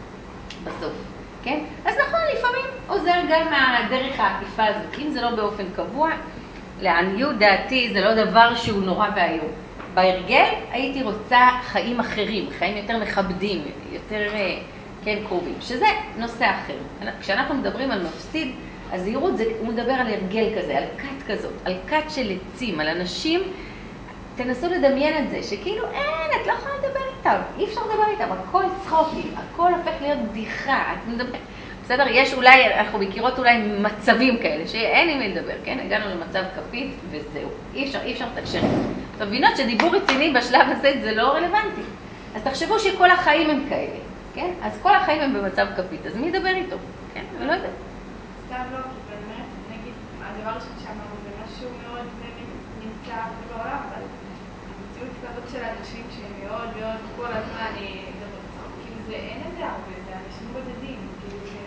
[SPEAKER 1] בסוף? כן? אז נכון, לפעמים עוזר גם הדרך העקיפה הזאת. אם זה לא באופן קבוע, לעניות דעתי זה לא דבר שהוא נורא והיום. בהרגל הייתי רוצה חיים אחרים, חיים יותר מכבדים, יותר כן, קרובים, שזה נושא אחר. כשאנחנו מדברים על מפסיד, הזהירות הוא מדבר על הרגל כזה, על קט כזאת, על קט של עצים, על אנשים, תנסו לדמיין את זה, שכאילו אין, את לא יכולה לדבר איתם, אי אפשר לדבר איתם, הכל צחוקים, הכל הופך להיות בדיחה, את מדבר... בסדר, יש אולי, אנחנו מכירות אולי מצבים כאלה, שאין עם מי לדבר, כן? הגענו למצב כפית וזהו, אי אפשר לתקשר. אתם מבינות שדיבור רציני בשלב הזה זה לא רלוונטי. אז תחשבו שכל החיים הם כאלה, כן? אז כל החיים הם במצב כפית, אז מי ידבר איתו? כן? אני לא יודעת.
[SPEAKER 3] סתם לא, כי באמת, נגיד, הדבר ראשון שאמרנו זה משהו מאוד נמצא בעולם, אבל המציאות כזאת של אנשים שהם מאוד כל הזמן, כאילו זה אין את זה הרבה, זה אנשים בודדים, כאילו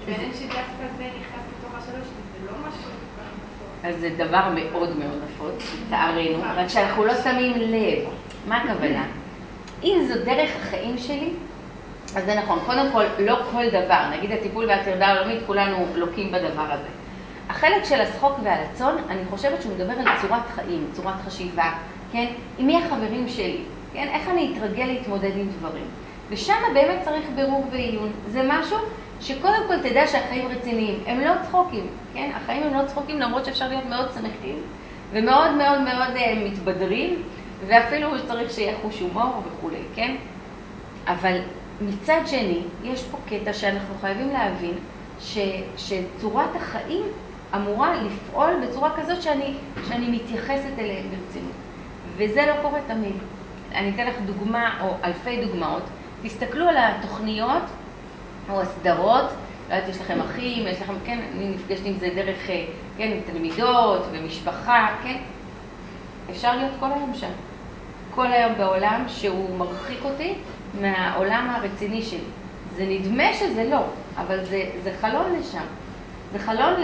[SPEAKER 3] מעניין שדווקא זה נכנס לתוך השלוש, זה לא משהו כל כך נפוץ.
[SPEAKER 1] אז זה דבר מאוד מאוד נפוץ, לצערנו, רק שאנחנו לא שמים לב. מה הכוונה? אם זו דרך החיים שלי, אז זה נכון. קודם כל, לא כל דבר, נגיד הטיפול והטרדה העולמית, כולנו לוקים בדבר הזה. החלק של השחוק והלצון, אני חושבת שהוא מדבר על צורת חיים, צורת חשיבה, כן? עם מי החברים שלי, כן? איך אני אתרגל להתמודד עם דברים. ושם באמת צריך בירור ועיון. זה משהו שקודם כל תדע שהחיים רציניים, הם לא צחוקים, כן? החיים הם לא צחוקים, למרות שאפשר להיות מאוד שמחים, ומאוד מאוד מאוד מתבדרים, ואפילו צריך שיהיה חוש הומור וכו', כן? אבל מצד שני, יש פה קטע שאנחנו חייבים להבין שצורת החיים אמורה לפעול בצורה כזאת שאני מתייחסת אליהם ברצינות. וזה לא קורה תמיד. אני אתן לך דוגמה או אלפי דוגמאות. תסתכלו על התוכניות או הסדרות, לא יודעת, יש לכם אחים, יש לכם, כן, אני נפגשת עם זה דרך, כן, עם תלמידות ומשפחה, כן? אפשר להיות כל היום שם. כל היום בעולם שהוא מרחיק אותי מהעולם הרציני שלי. זה נדמה שזה לא, אבל זה חלון לשם. זה חלון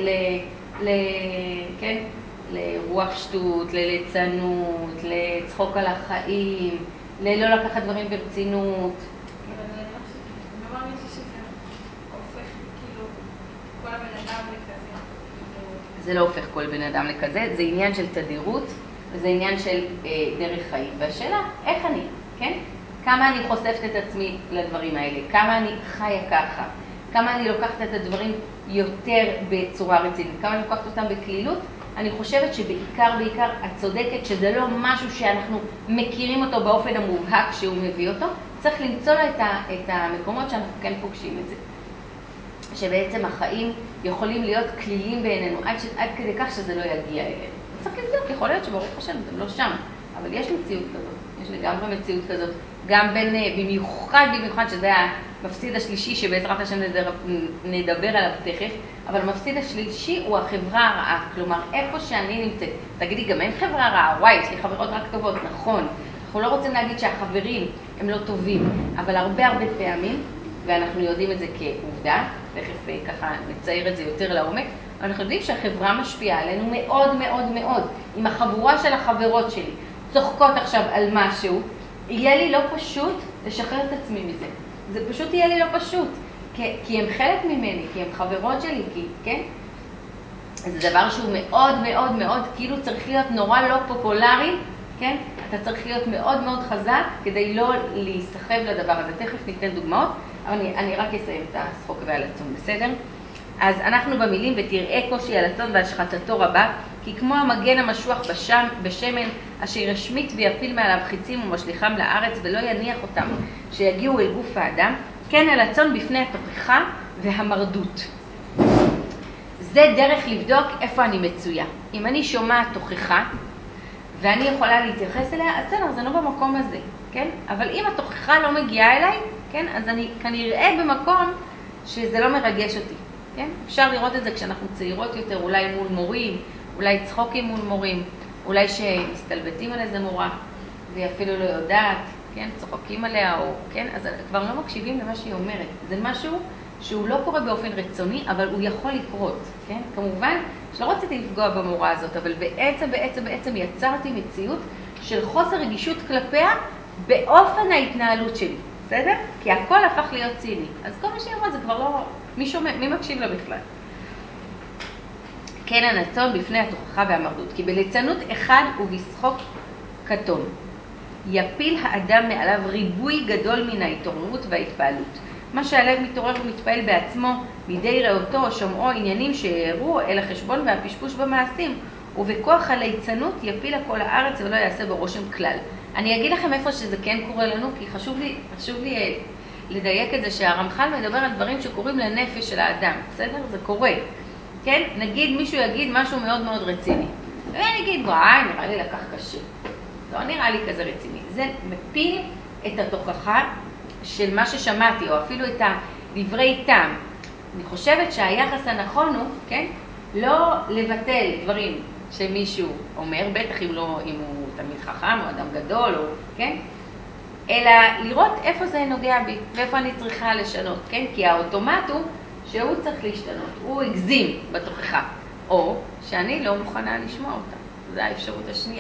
[SPEAKER 1] כן, לרוח שטות, לליצנות, לצחוק על החיים, ללא לקחת דברים ברצינות.
[SPEAKER 3] אבל אני לא מרגישה שזה הופך כאילו כל הבן אדם לכזה.
[SPEAKER 1] זה לא הופך כל בן אדם לכזה, זה עניין של תדירות, וזה עניין של דרך חיים. והשאלה, איך אני, כן? כמה אני חושפת את עצמי לדברים האלה, כמה אני חיה ככה, כמה אני לוקחת את הדברים יותר בצורה רצינית, כמה אני לוקחת אותם בכלילות. אני חושבת שבעיקר את צודקת שזה לא משהו שאנחנו מכירים אותו באופן המובהק שהוא מביא אותו, צריך למצוא לו את המקומות שאנחנו כן פוגשים את זה. שבעצם החיים יכולים להיות כלילים בעינינו, עד כדי כך שזה לא יגיע אלינו. צריך לבדוק, יכול להיות שברוך השם זה לא שם, אבל יש מציאות כזאת, יש לגמרי מציאות כזאת, גם במיוחד שזה המפסיד השלישי שבעזרת השם נדבר עליו תכף, אבל המפסיד השלישי הוא החברה הרעה, כלומר איפה שאני נמצאת. תגידי, גם אין חברה רעה, וואי, יש לי חברות רק טובות, נכון. אנחנו לא רוצים להגיד שהחברים הם לא טובים, אבל הרבה פעמים, ואנחנו יודעים את זה כעובדה, תכף ככה נצייר את זה יותר לעומק, אנחנו יודעים שהחברה משפיעה עלינו מאוד מאוד מאוד. אם החבורה של החברות שלי צוחקות עכשיו על משהו, יהיה לי לא פשוט לשחרר את עצמי מזה. זה פשוט יהיה לי לא פשוט, כי הם חלק ממני, כי הם חברות שלי, כן? זה דבר שהוא מאוד מאוד מאוד, כאילו צריך להיות נורא לא פופולרי, כן? אתה צריך להיות מאוד מאוד חזק כדי לא להסתחב לדבר הזה. תכף ניתן דוגמאות, אבל אני רק אסיים את השחוק והלצון, בסדר? אז אנחנו במילים, ותראה קושי הלצון והשחטתו רבה, כי כמו המגן המשוח בשמן, אשר ישמיט ויפיל מעליו חיצים ומשליחם לארץ ולא יניח אותם שיגיעו אל גוף האדם, כן הלצון בפני התוכחה והמרדות. זה דרך לבדוק איפה אני מצויה. אם אני שומעת תוכחה, ואני יכולה להתייחס אליה, אז בסדר, זה לא במקום הזה, כן? אבל אם התוכחה לא מגיעה אליי, כן? אז אני כנראה במקום שזה לא מרגש אותי, כן? אפשר לראות את זה כשאנחנו צעירות יותר, אולי מול מורים, אולי צחוקים מול מורים, אולי שמסתלבטים על איזה מורה, והיא אפילו לא יודעת, כן? צוחקים עליה, או, כן? אז כבר לא מקשיבים למה שהיא אומרת. זה משהו שהוא לא קורה באופן רצוני, אבל הוא יכול לקרות, כן? כמובן שלא רציתי לפגוע במורה הזאת, אבל בעצם יצרתי מציאות של חוסר רגישות כלפיה באופן ההתנהלות שלי, בסדר? כי הכל הפך להיות ציני. אז כל מה שהיא אמרה זה כבר לא... מי מקשיב לה בכלל? כן הנצון בפני התוכחה והמרדות, כי בליצנות אחד ובשחוק קטון. יפיל האדם מעליו ריבוי גדול מן ההתעוררות וההתפעלות. מה שהלב מתעורר ומתפעל בעצמו, מידי ראותו או שומעו עניינים שיערו אל החשבון והפשפוש במעשים, ובכוח הליצנות יפיל הכל הארץ ולא יעשה בו רושם כלל. אני אגיד לכם איפה שזה כן קורה לנו, כי חשוב לי לדייק את זה שהרמח"ל מדבר על דברים שקורים לנפש של האדם, בסדר? זה קורה. כן? נגיד מישהו יגיד משהו מאוד מאוד רציני. ואני אגיד, וואי, נראה לי לקח קשה. לא נראה לי כזה רציני. זה מפיל את התוכחה של מה ששמעתי, או אפילו את הדברי טעם. אני חושבת שהיחס הנכון הוא, כן? לא לבטל דברים שמישהו אומר, בטח אם הוא תלמיד חכם או אדם גדול, או, כן? אלא לראות איפה זה נוגע בי, ואיפה אני צריכה לשנות, כן? כי האוטומט הוא שהוא צריך להשתנות, הוא הגזים בתוכחה, או שאני לא מוכנה לשמוע אותה. זו האפשרות השנייה.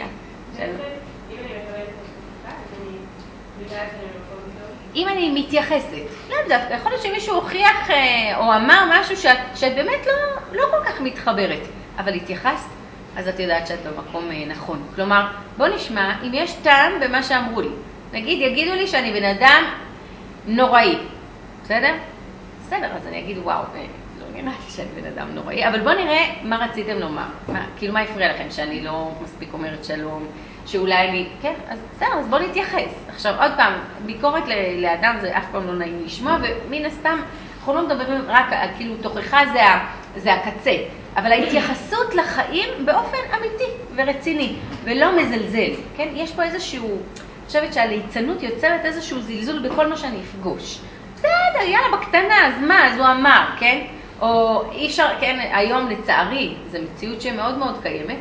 [SPEAKER 1] אם אני מתייחסת, לא דווקא, יכול להיות שמישהו הוכיח או אמר משהו שאת באמת לא כל כך מתחברת, אבל התייחסת, אז את יודעת שאת במקום נכון. כלומר, בוא נשמע אם יש טעם במה שאמרו לי. נגיד, יגידו לי שאני בן אדם נוראי, בסדר? בסדר, אז אני אגיד, וואו, לא נראה לי שאני בן אדם נוראי, אבל בוא נראה מה רציתם לומר. כאילו, מה הפריע לכם? שאני לא מספיק אומרת שלום, שאולי אני, כן, אז בסדר, אז בוא נתייחס. עכשיו, עוד פעם, ביקורת לאדם זה אף פעם לא נעים לשמוע, ומן הסתם, אנחנו לא מדברים רק, כאילו, תוכחה זה הקצה, אבל ההתייחסות לחיים באופן אמיתי ורציני, ולא מזלזל, כן? יש פה איזשהו, אני חושבת שהליצנות יוצרת איזשהו זלזול בכל מה שאני אפגוש. בסדר, יאללה, בקטנה, אז מה? אז הוא אמר, כן? או אי אפשר, כן, היום לצערי, זו מציאות שמאוד מאוד קיימת,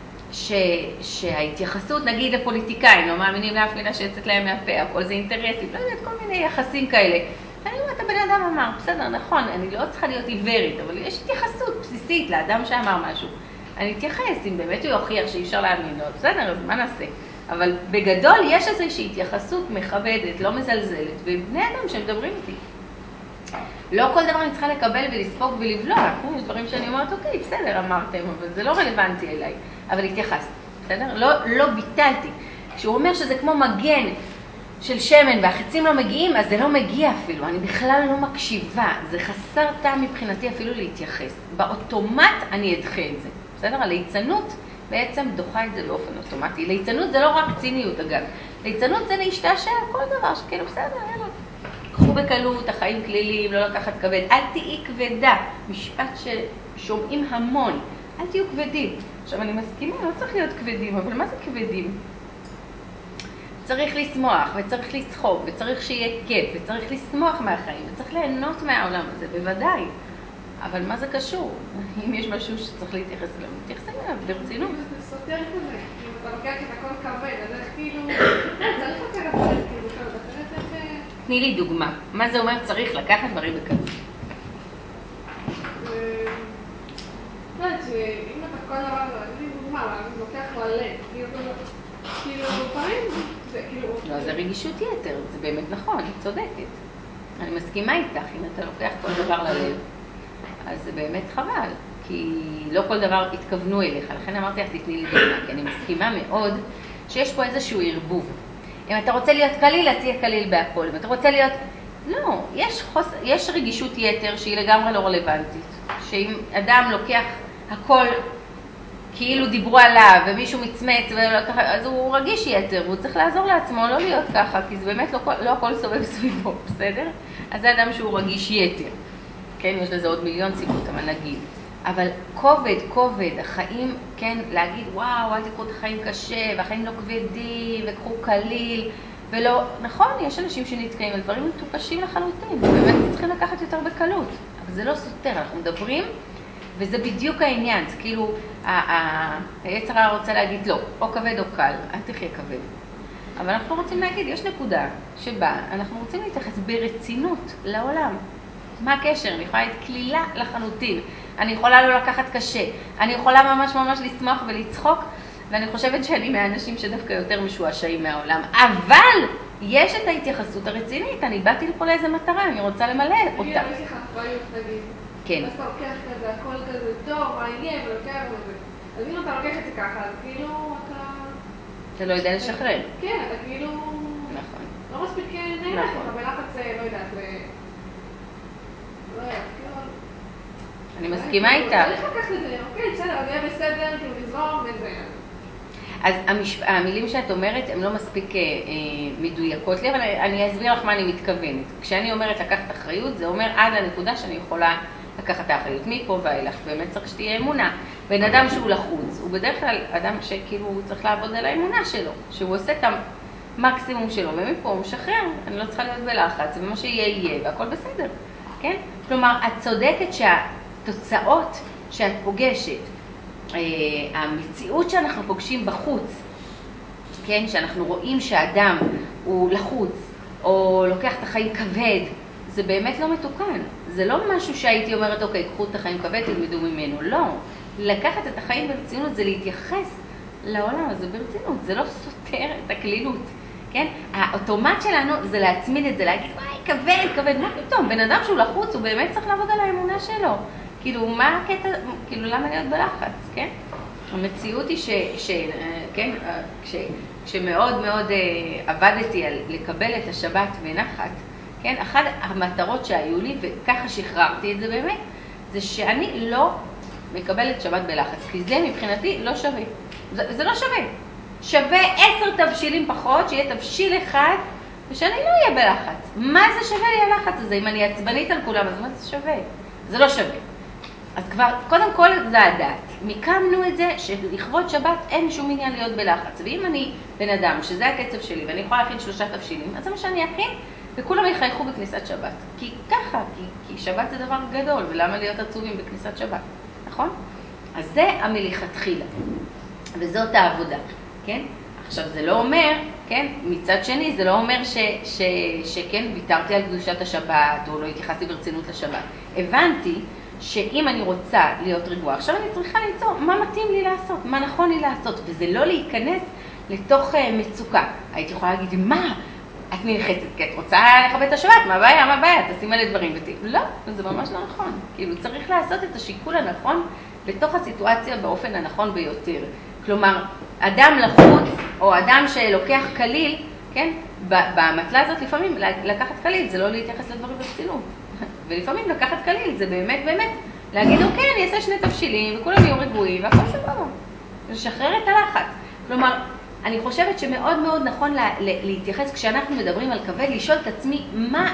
[SPEAKER 1] שההתייחסות, נגיד לפוליטיקאים, לא מאמינים לאף מילה שיוצאת להם מהפה, הכל זה אינטרסים, לא יודעת, כל מיני יחסים כאלה. אני אומרת, הבן אדם אמר, בסדר, נכון, אני לא צריכה להיות עיוורת, אבל יש התייחסות בסיסית לאדם שאמר משהו. אני אתייחס, אם באמת הוא יוכיח שאי אפשר להאמין לו, בסדר, אז מה נעשה? אבל בגדול יש איזושהי התייחסות מכבדת, לא מזלזלת, ובני אדם שמדברים איתי. לא כל דבר אני צריכה לקבל ולספוג ולבלוע. יש דברים שאני אומרת, אוקיי, בסדר, אמרתם, אבל זה לא רלוונטי אליי. אבל התייחסתי, בסדר? לא ביטלתי. כשהוא אומר שזה כמו מגן של שמן והחיצים לא מגיעים, אז זה לא מגיע אפילו. אני בכלל לא מקשיבה. זה חסר טעם מבחינתי אפילו להתייחס. באוטומט אני אדחה את זה. בסדר? הליצנות בעצם דוחה את זה באופן אוטומטי. ליצנות זה לא רק ציניות, אגב. ליצנות זה להשתעשע כל דבר, שכאילו בסדר, יאללה. קחו בקלות, החיים כלילים, לא לקחת כבד. אל תהי כבדה. משפט ששומעים המון. אל תהיו כבדים. עכשיו אני מסכימה, לא צריך להיות כבדים, אבל מה זה כבדים? צריך לשמוח, וצריך לצחוק, וצריך שיהיה כיף, וצריך לשמוח מהחיים, וצריך ליהנות מהעולם הזה, בוודאי. אבל מה זה קשור? אם יש משהו שצריך להתייחס אליו, מתייחסים אליו ברצינות.
[SPEAKER 2] זה סותר כזה, אם אתה לוקח את הכל כבד, אז איך כאילו, צריך לקחת דברים כאילו בקלות, אחרת איך...
[SPEAKER 1] תני לי דוגמה, מה זה אומר צריך לקחת דברים בקלות?
[SPEAKER 2] לא יודעת, שאם אתה כל דבר, אני דוגמה, אני לוקח ללב, כאילו, פעמים זה כאילו...
[SPEAKER 1] לא, זה רגישות יתר, זה באמת נכון, היא צודקת. אני מסכימה איתך, אם אתה לוקח כל דבר ללב, אז זה באמת חבל, כי לא כל דבר התכוונו אליך, לכן אמרתי לך, תתני לי דוגמה, כי אני מסכימה מאוד שיש פה איזשהו ערבוב. אם אתה רוצה להיות קליל, אז תהיה קליל בהכל. אם אתה רוצה להיות... לא, יש רגישות יתר שהיא לגמרי לא רלוונטית. שאם אדם לוקח הכל כאילו דיברו עליו, ומישהו מצמץ, אז הוא רגיש יתר, והוא צריך לעזור לעצמו לא להיות ככה, כי זה באמת לא הכל סובב סביבו, בסדר? אז זה אדם שהוא רגיש יתר. כן, יש לזה עוד מיליון סיבות, אבל נגיד. אבל כובד, החיים, כן, להגיד, וואו, אל תקחו את החיים קשה, והחיים לא כבדים, וקחו קליל, ולא, נכון, יש אנשים שנתקעים על דברים מטופשים לחלוטין, ובאמת צריכים לקחת יותר בקלות, אבל זה לא סותר, אנחנו מדברים, וזה בדיוק העניין, זה כאילו, היצר הרע רוצה להגיד, לא, או כבד או קל, אל תחיה כבד. אבל אנחנו רוצים להגיד, יש נקודה שבה אנחנו רוצים להתייחס ברצינות לעולם. מה הקשר? אני יכולה להיות כלילה לחלוטין. אני יכולה לא לקחת קשה. אני יכולה ממש ממש לשמוח ולצחוק, ואני חושבת שאני מהאנשים שדווקא יותר משועשעים מהעולם. אבל יש את ההתייחסות הרצינית. אני באתי לפה לאיזה מטרה, אני רוצה למלא אותה.
[SPEAKER 2] תגיד, יש לך אחריות, נגיד.
[SPEAKER 1] כן.
[SPEAKER 2] אז אתה לוקח כזה, הכל כזה טוב, מה יהיה, ולוקח כזה. אז אם אתה לוקח את זה ככה, אז כאילו
[SPEAKER 1] אתה לא יודע לשחרר.
[SPEAKER 2] כן, אתה כאילו...
[SPEAKER 1] נכון.
[SPEAKER 2] לא מספיק נהנה, אתה בלחץ, לא יודעת, לא יודעת, כאילו...
[SPEAKER 1] אני מסכימה איתך.
[SPEAKER 2] צריך לקחת את זה, אוקיי, בסדר, אז יהיה בסדר, כאילו לזרום וזה.
[SPEAKER 1] אז המילים שאת אומרת הן לא מספיק מדויקות לי, אבל אני אסביר לך מה אני מתכוונת. כשאני אומרת לקחת אחריות, זה אומר עד לנקודה שאני יכולה לקחת האחריות. מפה ואילך, באמת צריך שתהיה אמונה. בן אדם שהוא לחוץ, הוא בדרך כלל אדם שכאילו הוא צריך לעבוד על האמונה שלו, שהוא עושה את המקסימום שלו, ומפה הוא משחרר, אני לא צריכה להיות בלחץ, ומה שיהיה יהיה, והכל בסדר, כן? כלומר, את צודקת שהתוצאות שאת פוגשת, המציאות שאנחנו פוגשים בחוץ, כן, שאנחנו רואים שהאדם הוא לחוץ או לוקח את החיים כבד, זה באמת לא מתוקן. זה לא משהו שהייתי אומרת, אוקיי, קחו את החיים כבד, תלמדו ממנו. לא. לקחת את החיים ברצינות זה להתייחס לעולם הזה ברצינות. זה לא סותר את הכלילות. כן? האוטומט שלנו זה להצמיד את זה, להגיד, וואי, כבד, כבד, מה פתאום? בן אדם שהוא לחוץ, הוא באמת צריך לעבוד על האמונה שלו. כאילו, מה הקטע, כאילו, למה להיות בלחץ, כן? המציאות היא כן, כשמאוד מאוד עבדתי על לקבל את השבת בנחת, כן? אחת המטרות שהיו לי, וככה שחררתי את זה באמת, זה שאני לא מקבלת שבת בלחץ, כי זה מבחינתי לא שווה. זה לא שווה. שווה 10 תבשילים פחות, שיהיה תבשיל אחד, ושאני לא אהיה בלחץ. מה זה שווה לי הלחץ הזה? אם אני עצבנית על כולם, אז מה זה שווה? זה לא שווה. אז כבר, קודם כל זה הדעת. מיקמנו את זה שלכבוד שבת אין שום עניין להיות בלחץ. ואם אני בן אדם, שזה הקצב שלי, ואני יכולה להכין 3 תבשילים, אז זה מה שאני אכין, וכולם יחייכו בכניסת שבת. כי ככה, כי שבת זה דבר גדול, ולמה להיות עצובים בכניסת שבת, נכון? אז זה המלכתחילה, וזאת העבודה, כן? עכשיו זה לא אומר, כן? מצד שני זה לא אומר שכן ויתרתי על קדושת השבת, או לא התייחסתי ברצינות לשבת. הבנתי שאם אני רוצה להיות רגועה, עכשיו אני צריכה למצוא מה מתאים לי לעשות, מה נכון לי לעשות, וזה לא להיכנס לתוך מצוקה. הייתי יכולה להגיד, מה? את נלחצת, כי את רוצה לכבד את השבת, מה הבעיה, מה הבעיה? תשים עלי דברים ותהיה. לא, זה ממש לא נכון. כאילו, צריך לעשות את השיקול הנכון בתוך הסיטואציה באופן הנכון ביותר. כלומר, אדם לחוץ, או אדם שלוקח כליל, כן? במטלה הזאת לפעמים לקחת כליל, זה לא להתייחס לדברים ברצינות. ולפעמים לקחת כליל, זה באמת, להגיד, אוקיי, אני אעשה 2 תבשילים, וכולם יהיו רגועים, והכל סבבה. לשחרר את הלחץ. כלומר, אני חושבת שמאוד מאוד נכון להתייחס, כשאנחנו מדברים על כבד, לשאול את עצמי,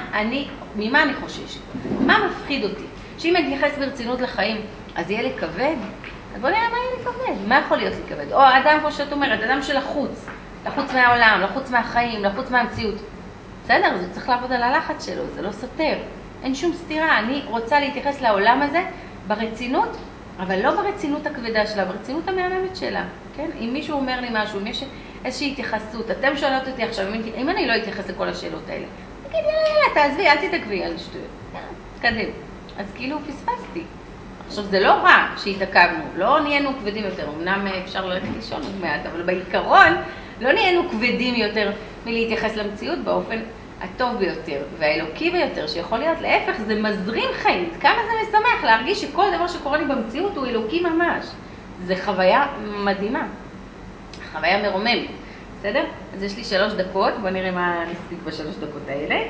[SPEAKER 1] ממה אני חוששת? מה מפחיד אותי? שאם אני אתייחס ברצינות לחיים, אז יהיה לי כבד? אז בוא נראה מה יהיה לי כבד. מה יכול להיות לי כבד? או אדם, כמו שאת אומרת, אדם שלחוץ מהעולם, לחוץ מהחיים, לחוץ מהמציאות. בסדר, זה צריך לעבוד על הלחץ שלו, זה לא סותר. אין שום סתירה, אני רוצה להתייחס לעולם הזה ברצינות, אבל לא ברצינות הכבדה שלה, ברצינות המהממת שלה, כן? אם מישהו אומר לי משהו, אם יש איזושהי התייחסות, אתם שואלות אותי עכשיו, אם אני לא אתייחס לכל השאלות האלה, תגיד, יאללה, תעזבי, אל תתעכבי על שטויות. תקדם. אז כאילו פספסתי. עכשיו, זה לא רע שהתעכבנו, לא נהיינו כבדים יותר, אמנם אפשר ללכת לישון עוד מעט, אבל בעיקרון לא נהיינו כבדים יותר מלהתייחס למציאות באופן הטוב ביותר והאלוקי ביותר שיכול להיות. להפך, זה מזרים חיים. כמה זה משמח להרגיש שכל דבר שקורה לי במציאות הוא אלוקי ממש. זה חוויה מדהימה, חוויה מרוממת. בסדר? אז יש לי 3 דקות, בוא נראה מה נספיק ב3 דקות האלה.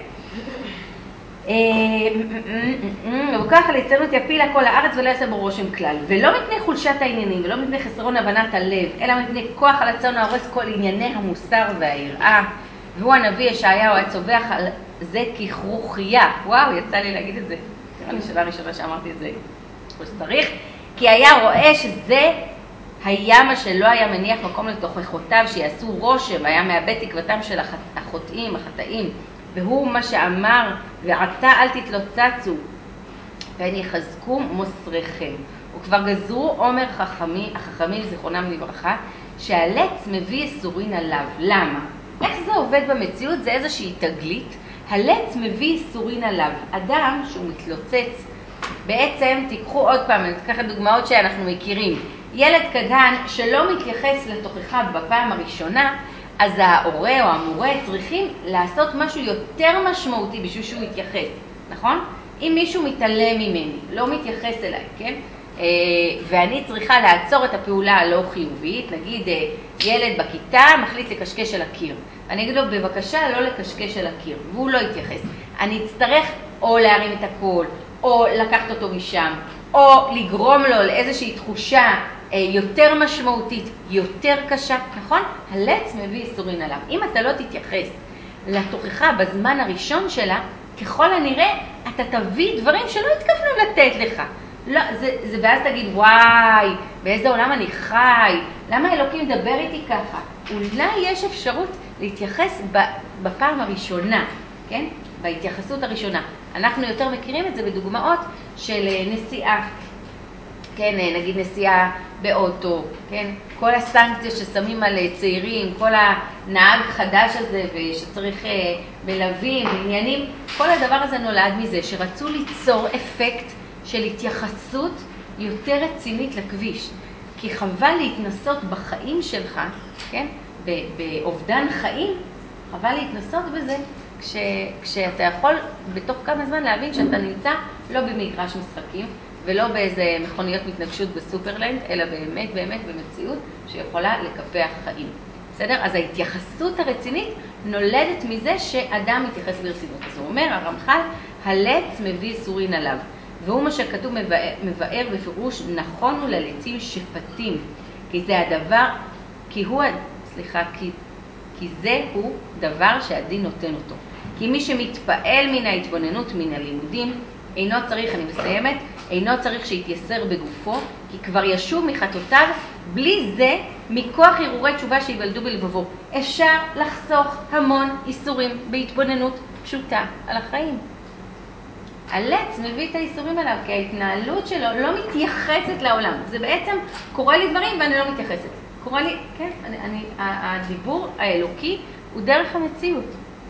[SPEAKER 1] וככה ליצנות יפילה כל הארץ ולא יעשה בו רושם כלל, ולא מפני חולשת העניינים ולא מפני חסרון הבנת הלב, אלא מפני כוח על הצאן ההורס כל ענייני המוסר והיראה. והוא הנביא ישעיהו הצווח על זה ככרוכיה. וואו, יצא לי להגיד את זה. נראה לי שאלה ראשונה שאמרתי את זה כמו שצריך. כי היה רואה שזה היה מה שלא היה מניח מקום לתוכחותיו שיעשו רושם, היה מאבד תקוותם של החוטאים, החטאים. והוא מה שאמר, ועתה אל תתלוצצו, פן יחזקו מוסריכם. וכבר גזרו עומר החכמים זיכרונם לברכה, שהלץ מביא יסורין עליו. למה? איך זה עובד במציאות? זה איזושהי תגלית. הלץ מביא יסורין עליו. אדם שהוא מתלוצץ, בעצם תיקחו עוד פעם, אני אקח דוגמאות שאנחנו מכירים. ילד קטן שלא מתייחס לתוכחה בפעם הראשונה, אז ההורה או המורה צריכים לעשות משהו יותר משמעותי בשביל שהוא יתייחס, נכון? אם מישהו מתעלם ממני, לא מתייחס אליי, כן? ואני צריכה לעצור את הפעולה הלא חיובית, נגיד ילד בכיתה מחליט לקשקש על הקיר. אני אגיד לו בבקשה לא לקשקש על הקיר, והוא לא יתייחס. אני אצטרך או להרים את הקול, או לקחת אותו משם, או לגרום לו לאיזושהי תחושה יותר משמעותית, יותר קשה, נכון? הלץ מביא יסורין עליו. אם אתה לא תתייחס לתוכחה בזמן הראשון שלה, ככל הנראה אתה תביא דברים שלא התכוונו לתת לך. לא, ואז תגיד, וואי, באיזה עולם אני חי? למה אלוקים מדבר איתי ככה? אולי יש אפשרות להתייחס בפעם הראשונה, כן? בהתייחסות הראשונה. אנחנו יותר מכירים את זה בדוגמאות של נסיעה. כן, נגיד נסיעה באוטו, כן, כל הסנקציה ששמים על צעירים, כל הנהג חדש הזה ושצריך מלווים, עניינים, כל הדבר הזה נולד מזה שרצו ליצור אפקט של התייחסות יותר רצינית לכביש. כי חבל להתנסות בחיים שלך, כן, באובדן חיים, חבל להתנסות בזה כשאתה יכול בתוך כמה זמן להבין שאתה נמצא לא במגרש משחקים, ולא באיזה מכוניות מתנגשות בסופרלנד, אלא באמת באמת במציאות שיכולה לקפח חיים. בסדר? אז ההתייחסות הרצינית נולדת מזה שאדם מתייחס ברצינות. אז הוא אומר, הרמח"ל, הלץ מביא סורין עליו. והוא מה שכתוב מבאר בפירוש, נכון הוא ללצים שפטים. כי זה הדבר, כי זה הוא דבר שהדין נותן אותו. כי מי שמתפעל מן ההתבוננות מן הלימודים, אינו צריך, אני מסיימת, אינו צריך שיתייסר בגופו, כי כבר ישוב מחטאותיו, בלי זה, מכוח הרהורי תשובה שיוולדו בלבבו. אפשר לחסוך המון איסורים בהתבוננות פשוטה על החיים. הלץ מביא את האיסורים עליו, כי ההתנהלות שלו לא מתייחסת לעולם. זה בעצם קורה לי דברים ואני לא מתייחסת. קורה לי, כן, הדיבור האלוקי הוא דרך המציאות.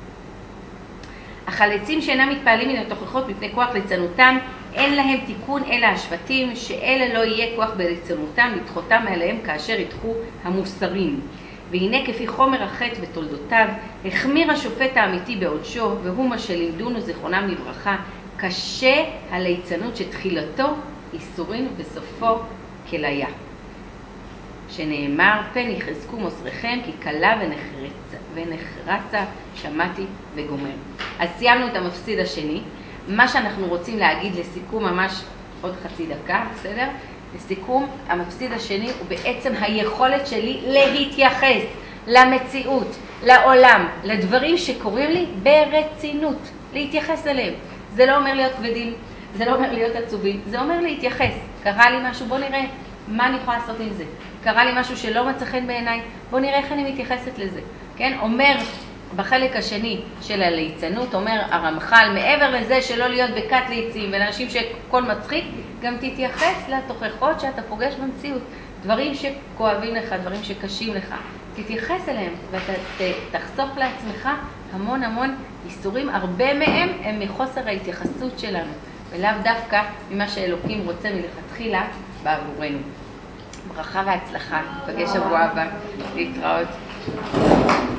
[SPEAKER 1] אך הלצים שאינם מתפעלים מן התוכחות מפני כוח ליצנותם, אין להם תיקון אלא השבטים, שאלה לא יהיה כוח בליצנותם, לדחותם מעליהם כאשר ידחו המוסרים. והנה כפי חומר החטא ותולדותיו, החמיר השופט האמיתי בעונשו, והוא מה שלימדונו זיכרונם לברכה, קשה הליצנות שתחילתו איסורים בסופו כליה. שנאמר, פן יחזקו מוסריכם, כי קלה ונחרצה שמעתי וגומר. אז סיימנו את המפסיד השני. מה שאנחנו רוצים להגיד לסיכום, ממש עוד חצי דקה, בסדר? לסיכום, המפסיד השני הוא בעצם היכולת שלי להתייחס למציאות, לעולם, לדברים שקורים לי ברצינות, להתייחס אליהם. זה לא אומר להיות כבדים, זה לא אומר להיות עצובים, זה אומר להתייחס. קרה לי משהו, בוא נראה מה אני יכולה לעשות עם זה. קרה לי משהו שלא מצא חן בעיניי, בוא נראה איך אני מתייחסת לזה. כן? אומר בחלק השני של הליצנות, אומר הרמח"ל, מעבר לזה שלא להיות בכת ליצים ולאנשים שכל מצחיק, גם תתייחס לתוכחות שאתה פוגש במציאות. דברים שכואבים לך, דברים שקשים לך. תתייחס אליהם ואתה תחסוך לעצמך המון המון איסורים. הרבה מהם הם מחוסר ההתייחסות שלנו, ולאו דווקא ממה שאלוקים רוצה מלכתחילה בעבורנו. ברכה והצלחה, נפגש שבוע הבא, להתראות.